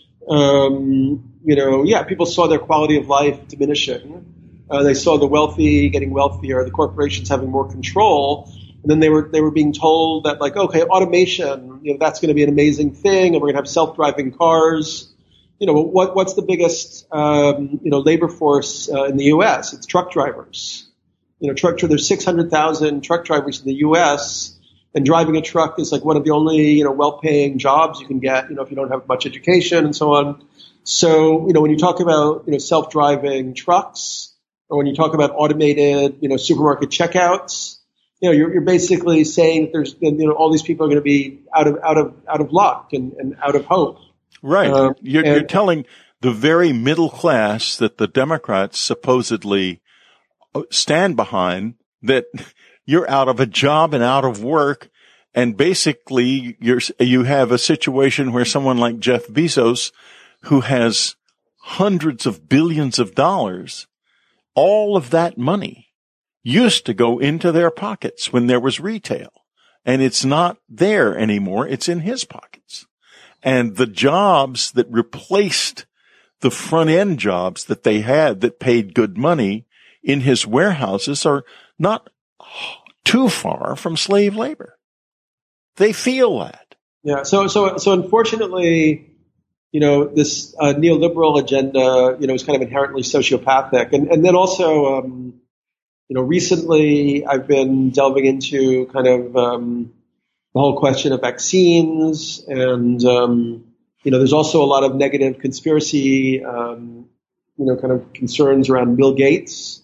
um, you know, yeah, people saw their quality of life diminishing. Uh, they saw the wealthy getting wealthier, the corporations having more control. And then they were they were being told that, like, okay, automation, you know, that's going to be an amazing thing, and we're going to have self-driving cars. You know, what what's the biggest um, you know labor force uh, in the U S? It's truck drivers. You know, truck there's six hundred thousand truck drivers in the U S, and driving a truck is like one of the only you know well-paying jobs you can get. You know, if you don't have much education and so on. So you know, when you talk about you know self-driving trucks, or when you talk about automated you know supermarket checkouts. You know, you're, you're basically saying that there's, you know, all these people are going to be out of, out of, out of luck and, and out of hope. Right. Um, you're, and, you're telling the very middle class that the Democrats supposedly stand behind that you're out of a job and out of work. And basically you're, you have a situation where someone like Jeff Bezos, who has hundreds of billions of dollars, all of that money used to go into their pockets when there was retail, and it's not there anymore. It's in his pockets. And the jobs that replaced the front end jobs that they had that paid good money in his warehouses are not too far from slave labor. They feel that. Yeah. So, so, so unfortunately, you know, this uh, neoliberal agenda, you know, is kind of inherently sociopathic. And, and then also, um, You know, recently I've been delving into kind of um, the whole question of vaccines, and um, you know, there's also a lot of negative conspiracy, um, you know, kind of concerns around Bill Gates.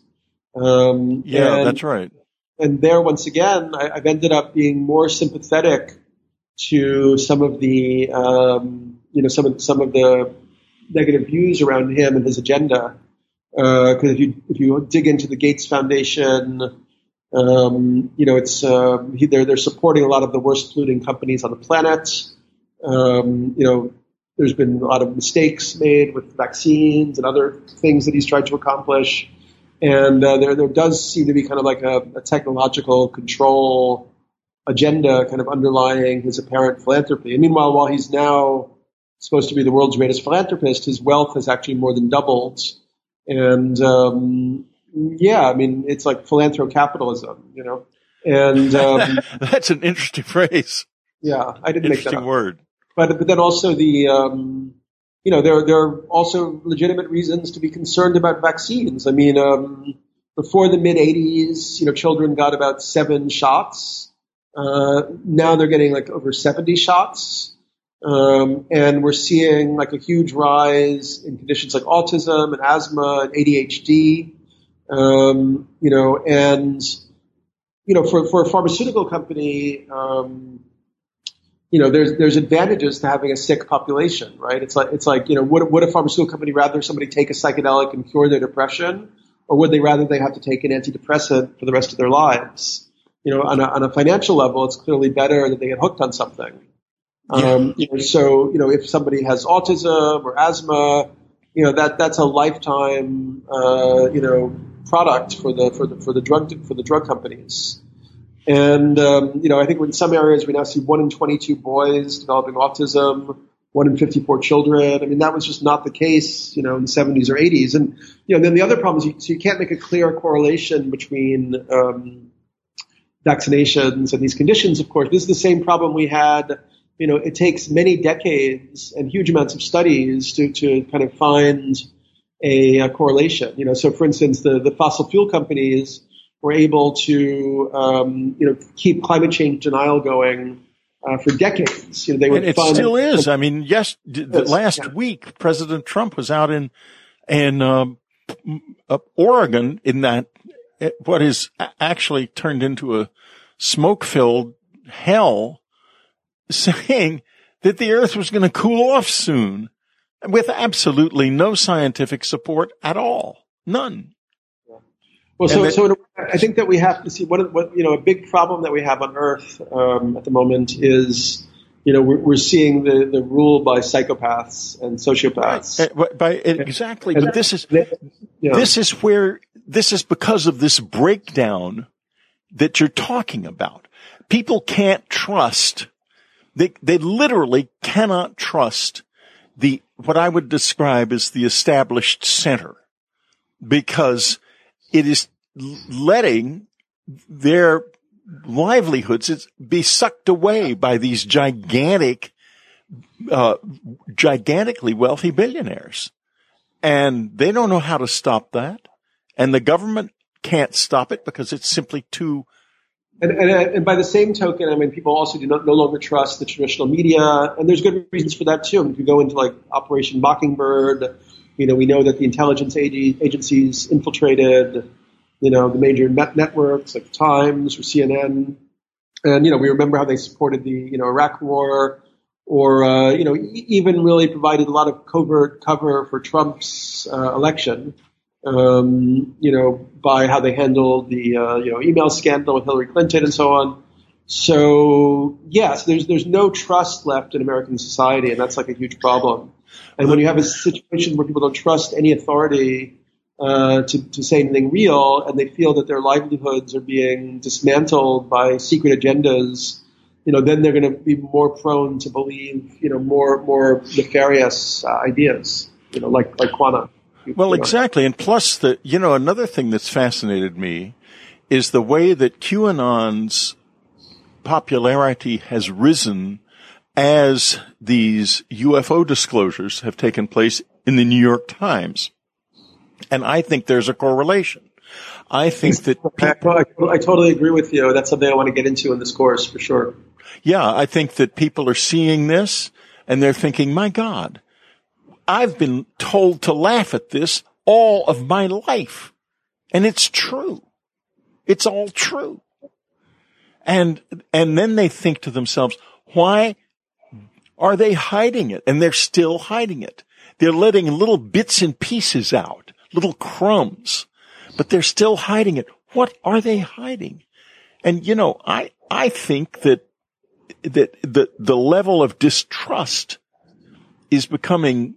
Um, yeah, and, that's right. And there, once again, I, I've ended up being more sympathetic to some of the, um, you know, some of some of the negative views around him and his agenda. Because uh, if you if you dig into the Gates Foundation, um, you know it's uh, he, they're they're supporting a lot of the worst polluting companies on the planet. Um, you know, there's been a lot of mistakes made with vaccines and other things that he's tried to accomplish, and uh, there there does seem to be kind of like a, a technological control agenda kind of underlying his apparent philanthropy. And meanwhile, while he's now supposed to be the world's greatest philanthropist, his wealth has actually more than doubled. And, um, yeah, I mean, it's like philanthrocapitalism, you know, and, um, that's an interesting phrase. Yeah, I didn't make that up. Interesting word. But, but then also the, um, you know, there, there are also legitimate reasons to be concerned about vaccines. I mean, um, before the mid eighties, you know, children got about seven shots. Uh, now they're getting like over seventy shots. Um, and we're seeing like a huge rise in conditions like autism and asthma and A D H D, um, you know, and, you know, for, for a pharmaceutical company, um, you know, there's, there's advantages to having a sick population, right? It's like, it's like, you know, would, would a pharmaceutical company rather somebody take a psychedelic and cure their depression, or would they rather they have to take an antidepressant for the rest of their lives? You know, on a, on a financial level, it's clearly better that they get hooked on something. Yeah. Um, you know, so, you know, if somebody has autism or asthma, you know, that, that's a lifetime, uh, you know, product for the for the for the drug for the drug companies. And um, you know, I think in some areas we now see one in twenty-two boys developing autism, one in fifty-four children. I mean, that was just not the case, you know, in the seventies or eighties. And you know, then the other problem is you, so you can't make a clear correlation between um, vaccinations and these conditions. Of course, this is the same problem we had. You know, it takes many decades and huge amounts of studies to to kind of find a, a correlation. You know, so for instance, the the fossil fuel companies were able to, um, you know, keep climate change denial going uh, for decades. You know, they would and it fund, still is. I mean, yes, the yes, last yeah. week, President Trump was out in in um, uh, Oregon in that what is actually turned into a smoke-filled hell, saying that the Earth was going to cool off soon, with absolutely no scientific support at all, none. Well, so, that, so I think that we have to see what, what, you know, a big problem that we have on Earth um, at the moment is, you know, we're, we're seeing the, the rule by psychopaths and sociopaths. Right. By, exactly. And, but this is, you know, this is where, this is because of this breakdown that you're talking about. People can't trust, they, they literally cannot trust the, what I would describe as the established center, because it is letting their livelihoods be sucked away by these gigantic, uh, gigantically wealthy billionaires. And they don't know how to stop that. And the government can't stop it because it's simply too. And, and, and by the same token, I mean, people also do not no longer trust the traditional media. And there's good reasons for that too. If you go into like Operation Mockingbird, you know, we know that the intelligence agencies infiltrated, you know, the major net networks like Times or C N N. And, you know, we remember how they supported the, you know, Iraq war, or, uh, you know, e- even really provided a lot of covert cover for Trump's uh, election, um, you know, by how they handled the, uh, you know, email scandal with Hillary Clinton and so on. So, yes, there's there's no trust left in American society, and that's like a huge problem. And when you have a situation where people don't trust any authority uh, to, to say anything real, and they feel that their livelihoods are being dismantled by secret agendas, you know, then they're going to be more prone to believe, you know, more more nefarious uh, ideas, you know, like like quantum. Well, exactly. And plus, the you know, another thing that's fascinated me is the way that QAnon's popularity has risen as these U F O disclosures have taken place in the New York Times. And I think there's a correlation. I think that people, I, I totally agree with you. That's something I want to get into in this course for sure. Yeah, I think that people are seeing this and they're thinking, my God, I've been told to laugh at this all of my life. And it's true. It's all true. And, and then they think to themselves, why are they hiding it? And they're still hiding it. They're letting little bits and pieces out, little crumbs, but they're still hiding it. What are they hiding? And, you know, I, I think that, that the, the level of distrust is becoming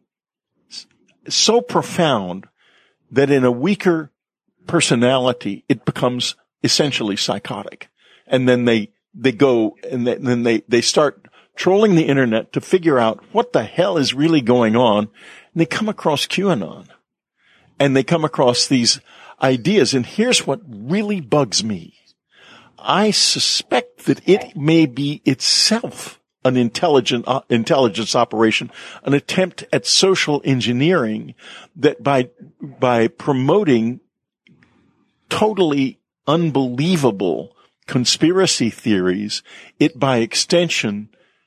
so profound that in a weaker personality, it becomes essentially psychotic. And then they, they go and then they, they start trolling the internet to figure out what the hell is really going on. And they come across QAnon and they come across these ideas. And here's what really bugs me. I suspect that it may be itself an intelligent uh, intelligence operation, an attempt at social engineering that by, by promoting totally unbelievable conspiracy theories, it by extension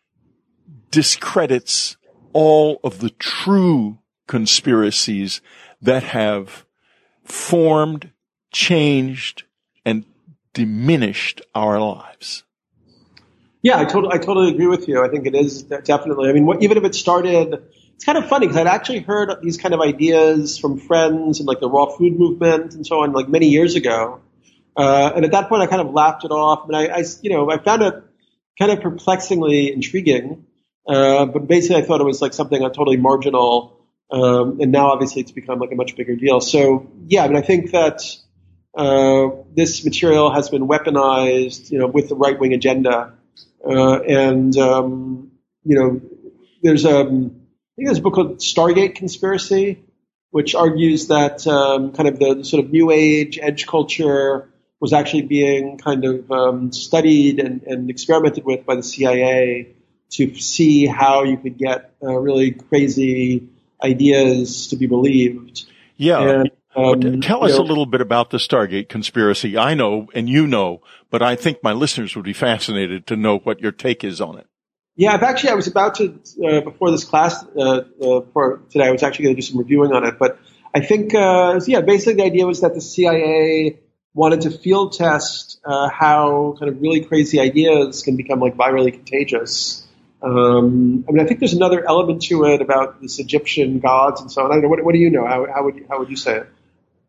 discredits all of the true conspiracies that have formed, changed, and diminished our lives. Yeah, I totally, I totally agree with you. I think it is definitely. I mean, what, even if it started, it's kind of funny because I'd actually heard these kind of ideas from friends and like the raw food movement and so on, like many years ago. Uh, and at that point, I kind of laughed it off. And I, I you know, I found it kind of perplexingly intriguing. Uh, but basically, I thought it was like something totally marginal. Um, and now, obviously, it's become like a much bigger deal. So, yeah, I mean, I think that uh, this material has been weaponized, you know, with the right-wing agenda. Uh, and, um, you know, there's a, I think there's a book called Stargate Conspiracy, which argues that um, kind of the sort of new age edge culture was actually being kind of um, studied and, and experimented with by the C I A to see how you could get uh, really crazy ideas to be believed. Yeah. And, um, well, tell us you know, a little bit about the Stargate conspiracy. I know, and you know, but I think my listeners would be fascinated to know what your take is on it. Yeah, I've actually, I was about to, uh, before this class, uh, uh, for today, I was actually going to do some reviewing on it, but I think, uh, so yeah, basically the idea was that the C I A wanted to field test, uh, how kind of really crazy ideas can become like virally contagious. Um, I mean, I think there's another element to it about this Egyptian gods and so on. I don't know. What, what do you know? How, how would you, how would you say it?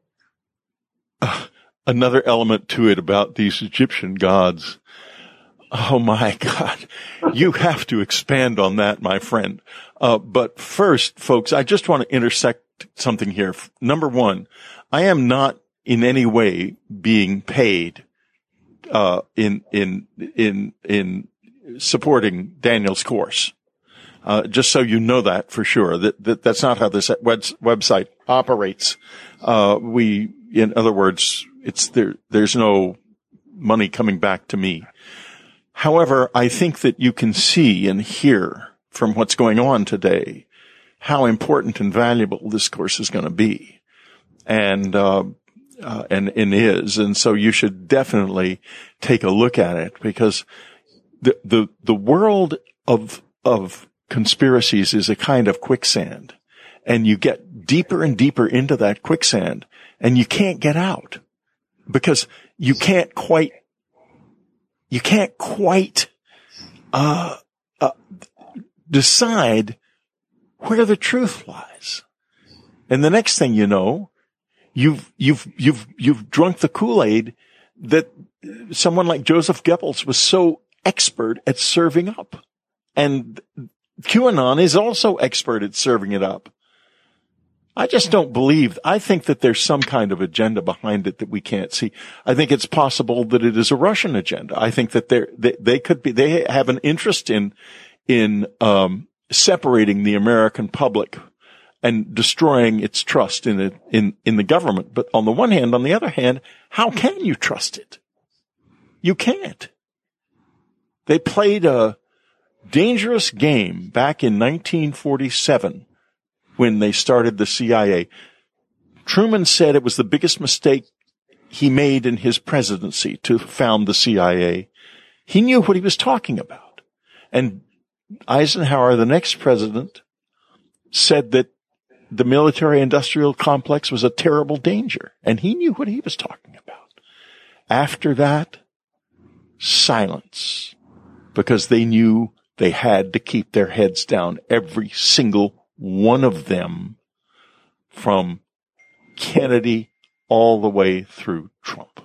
Uh, another element to it about these Egyptian gods. Oh my God. You have to expand on that, my friend. Uh, but first, folks, I just want to intersect something here. Number one, I am not in any way being paid, uh, in, in, in, in supporting Daniel's course. Uh, just so you know that for sure, that, that that's not how this web, website operates. Uh, we, in other words, it's there, there's no money coming back to me. However, I think that you can see and hear from what's going on today how important and valuable this course is going to be, and uh, uh, and and is, and so you should definitely take a look at it, because the the the world of of conspiracies is a kind of quicksand, and you get deeper and deeper into that quicksand, and you can't get out because you can't quite. You can't quite, uh, uh, decide where the truth lies. And the next thing you know, you've, you've, you've, you've drunk the Kool-Aid that someone like Joseph Goebbels was so expert at serving up. And QAnon is also expert at serving it up. I just don't believe, I think that there's some kind of agenda behind it that we can't see. I think it's possible that it is a Russian agenda. I think that they're, they, they could be, they have an interest in, in, um, separating the American public and destroying its trust in it, in, in the government. But on the one hand, on the other hand, how can you trust it? You can't. They played a dangerous game back in nineteen forty-seven. When they started the C I A. Truman said it was the biggest mistake he made in his presidency to found the C I A. He knew what he was talking about. And Eisenhower, the next president, said that the military-industrial complex was a terrible danger. And he knew what he was talking about. After that, silence. Because they knew they had to keep their heads down, every single one of them, from Kennedy all the way through Trump.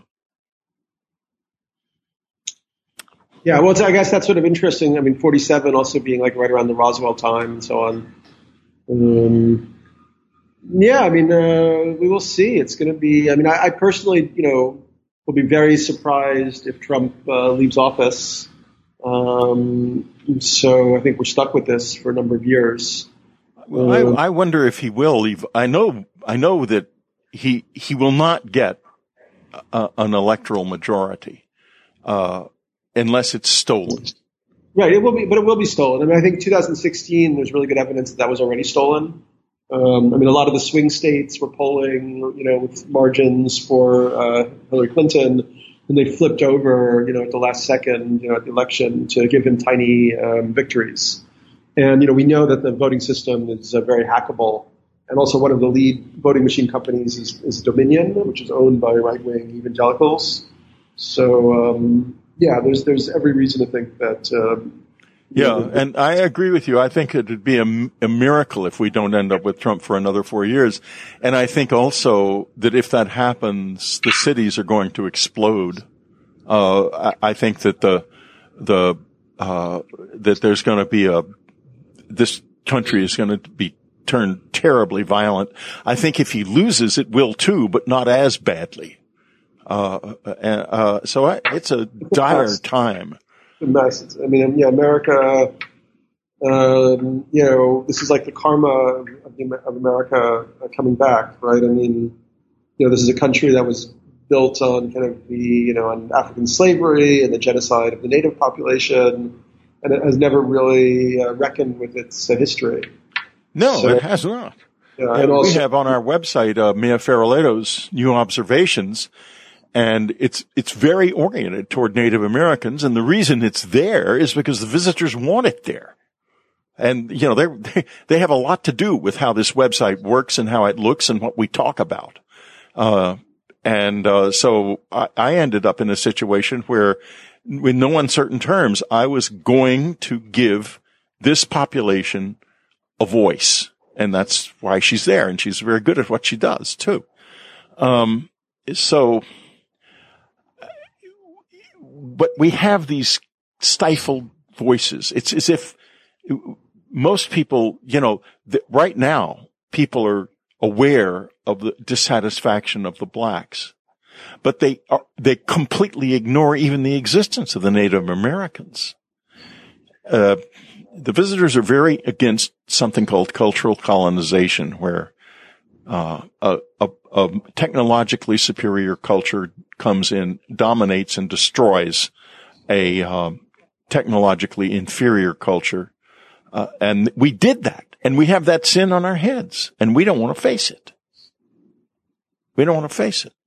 Yeah, well, it's, I guess that's sort of interesting. I mean, forty-seven also being like right around the Roswell time and so on. Um, yeah, I mean, uh, we will see. It's going to be, I mean, I, I personally, you know, will be very surprised if Trump uh, leaves office. Um, so I think we're stuck with this for a number of years. Well, I, I wonder if he will leave. I know, I know that he, he will not get a, an electoral majority, uh, unless it's stolen. Right. It will be, but it will be stolen. I mean, I think two thousand sixteen, there's really good evidence that that was already stolen. Um, I mean, a lot of the swing states were polling, you know, with margins for, uh, Hillary Clinton, and they flipped over, you know, at the last second, you know, at the election to give him tiny, um, victories. And, you know, we know that the voting system is uh, very hackable. And also one of the lead voting machine companies is, is Dominion, which is owned by right-wing evangelicals. So, um, yeah, there's there's every reason to think that. Um, yeah, know, and I agree with you. I think it would be a, a miracle if we don't end up with Trump for another four years. And I think also that if that happens, the cities are going to explode. Uh, I, I think that the the uh, that there's going to be a this country is going to be turned terribly violent. I think if he loses, it will too, but not as badly. Uh, uh, uh, so I, it's a dire time. A mess. I mean, yeah, America. Um, you know, this is like the karma of, the, of America coming back, right? I mean, you know, this is a country that was built on kind of the, you know, on African slavery and the genocide of the native population, and it has never really uh, reckoned with its uh, history. No, so, it has not. Yeah, and and also, we have on our website uh, Mia Faroleto's New Observations, and it's it's very oriented toward Native Americans, and the reason it's there is because the visitors want it there. And, you know, they they have a lot to do with how this website works and how it looks and what we talk about. Uh, and, uh, so I, I ended up in a situation where, with no uncertain terms, I was going to give this population a voice. And that's why she's there. And she's very good at what she does, too. Um, so, but we have these stifled voices. It's as if most people, you know, th- right now, people are aware of the dissatisfaction of the blacks, but they are, they completely ignore even the existence of the Native Americans. Uh, the visitors are very against something called cultural colonization, where uh, a, a, a technologically superior culture comes in, dominates, and destroys a uh, technologically inferior culture. Uh, and we did that, and we have that sin on our heads, and we don't want to face it. We don't want to face it.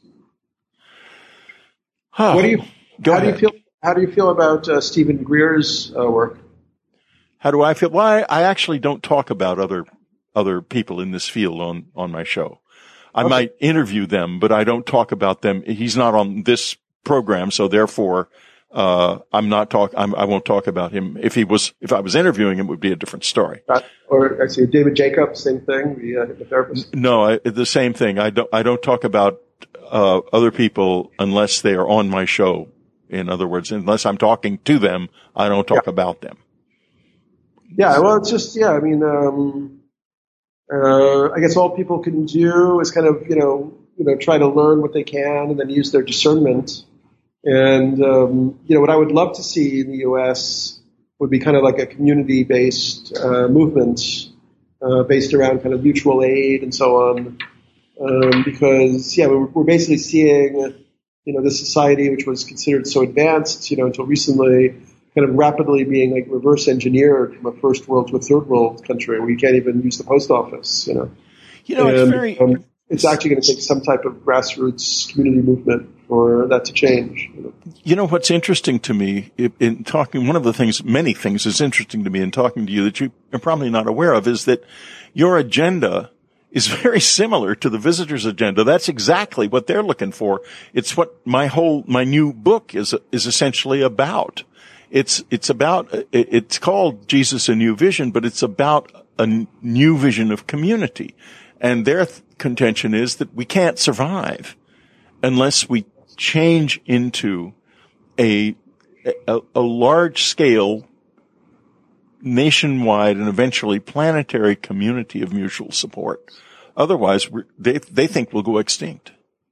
Oh, what do you? Go how ahead. do you feel? How do you feel about uh, Stephen Greer's uh, work? How do I feel? Well, I, I actually don't talk about other other people in this field on on my show. I okay. might interview them, but I don't talk about them. He's not on this program, so therefore. Uh, I'm not talk, I'm, I won't talk about him. If he was, if I was interviewing him, it would be a different story. Uh, or I see David Jacobs, same thing, the uh, hypnotherapist. No, I, the same thing. I don't, I don't talk about, uh, other people unless they are on my show. In other words, unless I'm talking to them, I don't talk yeah. about them. Yeah, well, it's just, yeah, I mean, um, uh, I guess all people can do is kind of, you know, you know, try to learn what they can and then use their discernment. And, um, you know, what I would love to see in the U S would be kind of like a community-based uh, movement uh, based around kind of mutual aid and so on. Um, because, yeah, we're, we're basically seeing, you know, this society which was considered so advanced, you know, until recently, kind of rapidly being like reverse engineered from a first world to a third world country where you can't even use the post office, you know. You know, and, it's very... Um, it's actually going to take some type of grassroots community movement for that to change. You know, you know what's interesting to me in, in talking, one of the things, many things is interesting to me in talking to you that you are probably not aware of is that your agenda is very similar to the visitors' agenda. That's exactly what they're looking for. It's what my whole, my new book is, is essentially about. It's, it's about, it's called Jesus, A New Vision, but it's about a new vision of community. And their th- contention is that we can't survive unless we change into a, a, a large-scale, nationwide, and eventually planetary community of mutual support. Otherwise, we're, they they think we'll go extinct,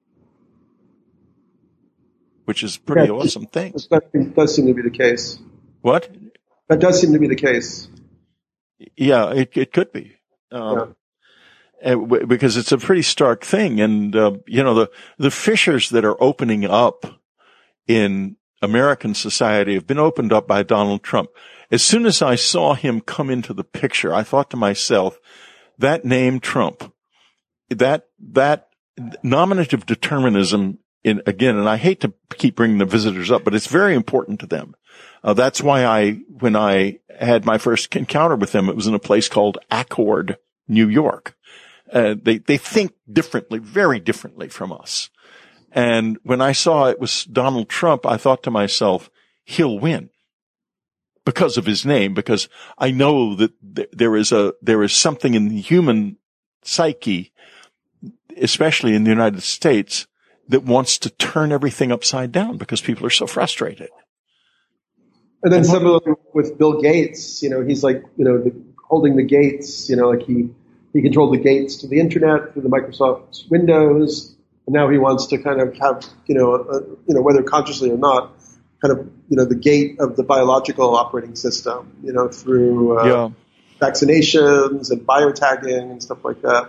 which is a pretty yeah, awesome thing. That does seem to be the case. What? That does seem to be the case. Yeah, it it could be. Um, yeah. Because it's a pretty stark thing. And, uh, you know, the, the fissures that are opening up in American society have been opened up by Donald Trump. As soon as I saw him come into the picture, I thought to myself, that name Trump, that, that nominative determinism in, again, and I hate to keep bringing the visitors up, but it's very important to them. Uh, that's why I, when I had my first encounter with them, it was in a place called Accord, New York. Uh, they, they think differently, very differently from us. And when I saw it was Donald Trump, I thought to myself, he'll win because of his name, because I know that th- there is a, there is something in the human psyche, especially in the United States, that wants to turn everything upside down because people are so frustrated. And then similarly with Bill Gates, you know, he's like, you know, the, holding the gates, you know, like he, He controlled the gates to the internet through the Microsoft Windows. And now he wants to kind of have, you know, a, you know, whether consciously or not, kind of, you know, the gate of the biological operating system, you know, through uh, yeah. vaccinations and biotagging and stuff like that.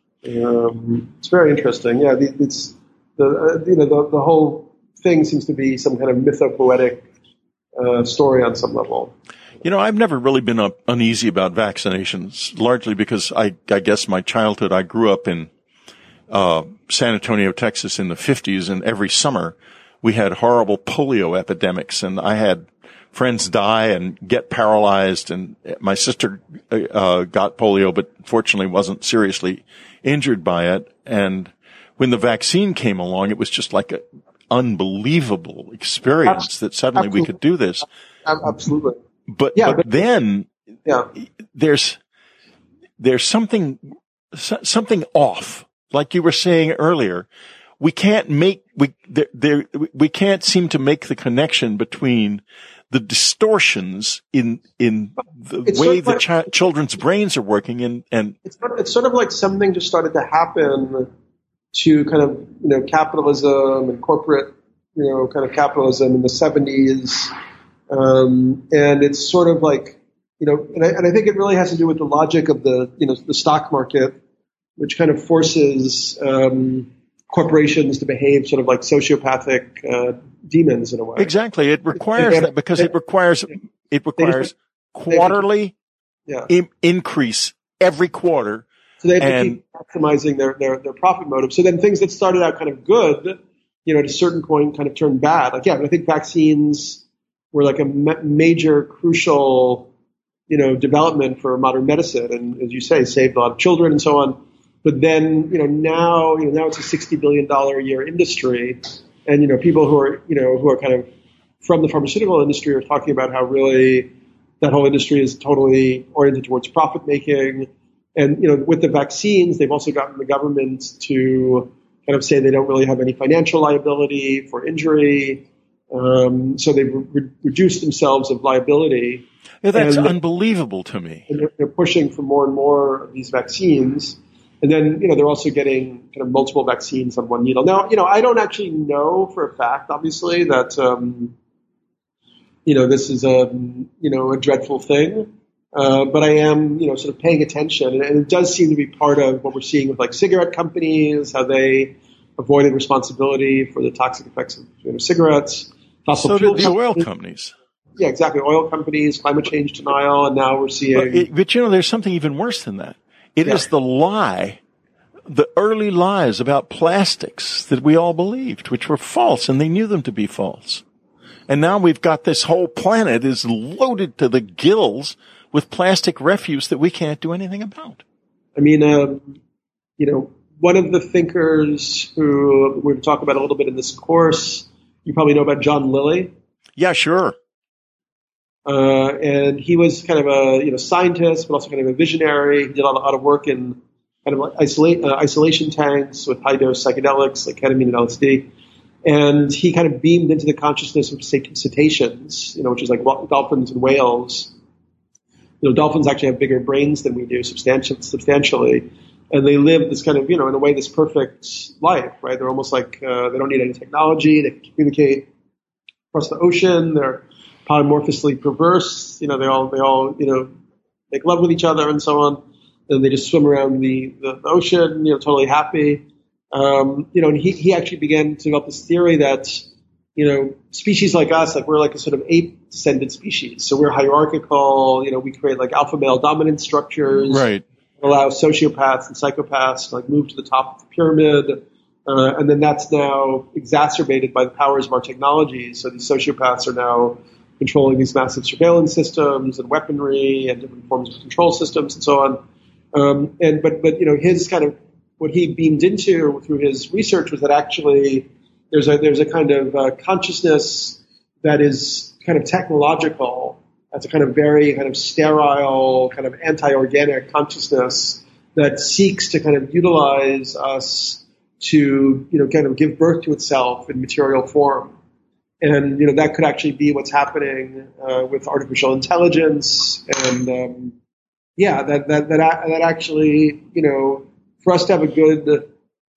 Um, it's very interesting. Yeah, the, it's the uh, you know the, the whole thing seems to be some kind of mythopoetic uh, story on some level. You know, I've never really been uh, uneasy about vaccinations, largely because I, I guess my childhood, I grew up in uh, San Antonio, Texas in the fifties, and every summer we had horrible polio epidemics, and I had friends die and get paralyzed, and my sister uh, got polio, but fortunately wasn't seriously injured by it. And when the vaccine came along, it was just like an unbelievable experience that suddenly Absolutely. we could do this. Absolutely. But, yeah, but, but then yeah. there's, there's something, something off. Like you were saying earlier, we can't make, we, there, there, we can't seem to make the connection between the distortions in, in the it's way sort of the like, chi- children's brains are working, and, and it's sort, of, it's sort of like something just started to happen to kind of, you know, capitalism and corporate, you know, kind of capitalism in the seventies. Um, and it's sort of like, you know, and I, and I think it really has to do with the logic of the, you know, the stock market, which kind of forces um, corporations to behave sort of like sociopathic uh, demons in a way. Exactly. It requires that because it requires, it requires quarterly yeah. in, increase every quarter. So they have to and, keep maximizing their, their, their profit motive. So then things that started out kind of good, you know, at a certain point kind of turned bad. Like, yeah, but I think vaccines were like a ma- major, crucial, you know, development for modern medicine. And as you say, saved a lot of children and so on. But then, you know, now, you know, now it's a sixty billion dollars a year industry. And, you know, people who are, you know, who are kind of from the pharmaceutical industry are talking about how really that whole industry is totally oriented towards profit making. And, you know, with the vaccines, they've also gotten the government to kind of say they don't really have any financial liability for injury. Um, so they've re- reduced themselves of liability. Yeah, that's and, unbelievable to me. And they're, they're pushing for more and more of these vaccines. And then, you know, they're also getting kind of multiple vaccines on one needle. Now, you know, I don't actually know for a fact, obviously, that, um, you know, this is a, you know, a dreadful thing. Uh, but I am, you know, sort of paying attention. And, and it does seem to be part of what we're seeing with like cigarette companies, how they avoided responsibility for the toxic effects of, you know, cigarettes. So did the oil companies. Yeah, exactly. Oil companies, climate change denial, and now we're seeing. But, it, but you know, there's something even worse than that. It yeah. is the lie, the early lies about plastics that we all believed, which were false, and they knew them to be false. And now we've got this whole planet is loaded to the gills with plastic refuse that we can't do anything about. I mean, um, you know, one of the thinkers who we're going to talk about a little bit in this course, you probably know about John Lilly. Yeah, sure. Uh, and he was kind of a, you know, scientist, but also kind of a visionary. He did a lot, a lot of work in kind of like isolate, uh, isolation tanks with high dose psychedelics like ketamine and L S D. And he kind of beamed into the consciousness of cetaceans, you know, which is like dolphins and whales. You know, dolphins actually have bigger brains than we do, substantially, substantially. And they live this kind of, you know, in a way, this perfect life, right? They're almost like, uh, they don't need any technology. They can communicate across the ocean. They're polymorphously perverse. You know, they all, they all, you know, make love with each other and so on. And they just swim around the, the, the ocean, you know, totally happy. Um, you know, and he, he actually began to develop this theory that, you know, species like us, like we're like a sort of ape descended species. So we're hierarchical, you know, we create like alpha male dominant structures. Right. Allow sociopaths and psychopaths to like move to the top of the pyramid. Uh, and then that's now exacerbated by the powers of our technology. So these sociopaths are now controlling these massive surveillance systems and weaponry and different forms of control systems and so on. Um, and, but, but, you know, his kind of, what he beamed into through his research was that actually there's a, there's a kind of uh, consciousness that is kind of technological. That's a kind of very kind of sterile, kind of anti-organic consciousness that seeks to kind of utilize us to, you know, kind of give birth to itself in material form. And, you know, that could actually be what's happening uh, with artificial intelligence. And, um, yeah, that, that, that, that actually, you know, for us to have a good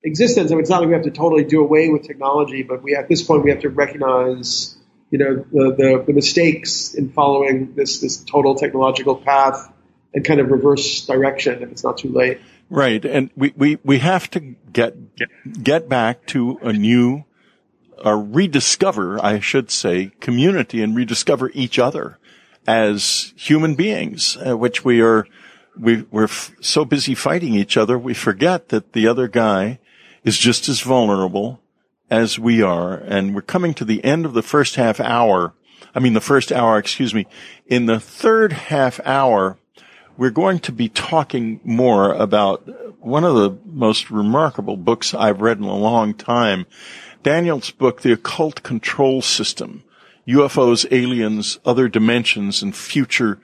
existence. I mean, it's not like we have to totally do away with technology, but we at this point we have to recognize, you know, the, the, the mistakes in following this this total technological path and kind of reverse direction if it's not too late. Right, and we, we, we have to get get back to a new, or rediscover, I should say, community and rediscover each other as human beings, uh, which we are, we, we're f- so busy fighting each other, we forget that the other guy is just as vulnerable as we are. And we're coming to the end of the first half hour. I mean, the first hour, excuse me. In the third half hour, we're going to be talking more about one of the most remarkable books I've read in a long time. Daniel's book, The Occult Control System, U F Os, Aliens, Other Dimensions, and Future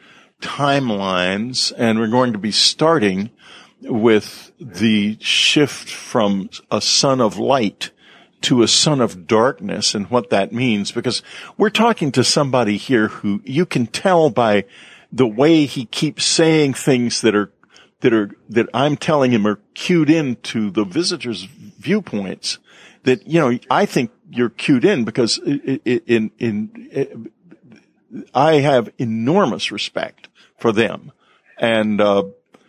Timelines. And we're going to be starting with the shift from a son of light to a son of darkness and what that means. Because we're talking to somebody here who you can tell by the way he keeps saying things that are, that are, that I'm telling him are cued into the visitors' viewpoints that, you know, I think you're cued in because in, in, in, I have enormous respect for them and, uh,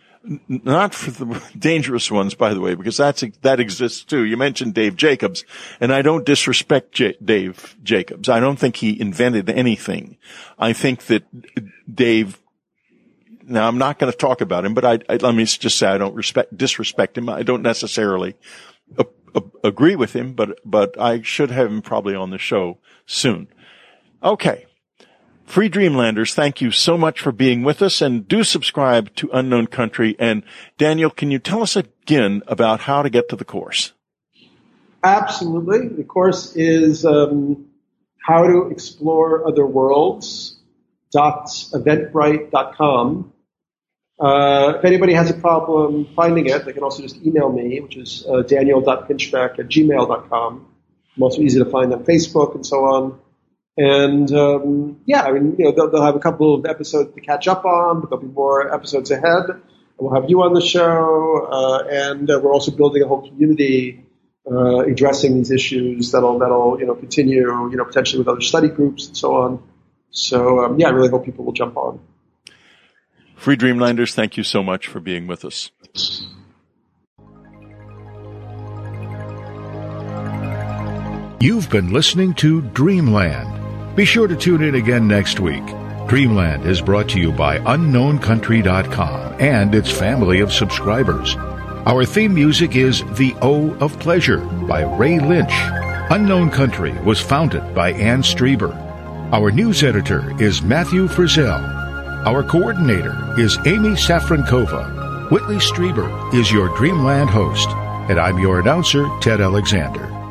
not for the dangerous ones, by the way, because that's, that exists too. You mentioned Dave Jacobs, and I don't disrespect J- Dave Jacobs. I don't think he invented anything. I think that Dave, now I'm not going to talk about him, but I, I, let me just say I don't respect, disrespect him. I don't necessarily a, a, agree with him, but, but I should have him probably on the show soon. Okay. Free Dreamlanders, thank you so much for being with us, and do subscribe to Unknown Country. And Daniel, can you tell us again about how to get to the course? Absolutely. The course is um, How to Explore Other Worlds dot eventbrite dot com. Uh, if anybody has a problem finding it, they can also just email me, which is uh, daniel dot pinchbeck at gmail dot com. I'm also easy to find on Facebook and so on. And, um, yeah, I mean, you know, they'll, they'll have a couple of episodes to catch up on, but there'll be more episodes ahead. We'll have you on the show, uh, and uh, we're also building a whole community, uh, addressing these issues that'll, that'll, you know, continue, you know, potentially with other study groups and so on. So, um, yeah, I really hope people will jump on. Free Dreamlanders, thank you so much for being with us. You've been listening to Dreamland. Be sure to tune in again next week. Dreamland is brought to you by unknown country dot com and its family of subscribers. Our theme music is The O of Pleasure by Ray Lynch. Unknown Country was founded by Ann Strieber. Our news editor is Matthew Frizzell. Our coordinator is Amy Safrankova. Whitley Strieber is your Dreamland host, and I'm your announcer, Ted Alexander.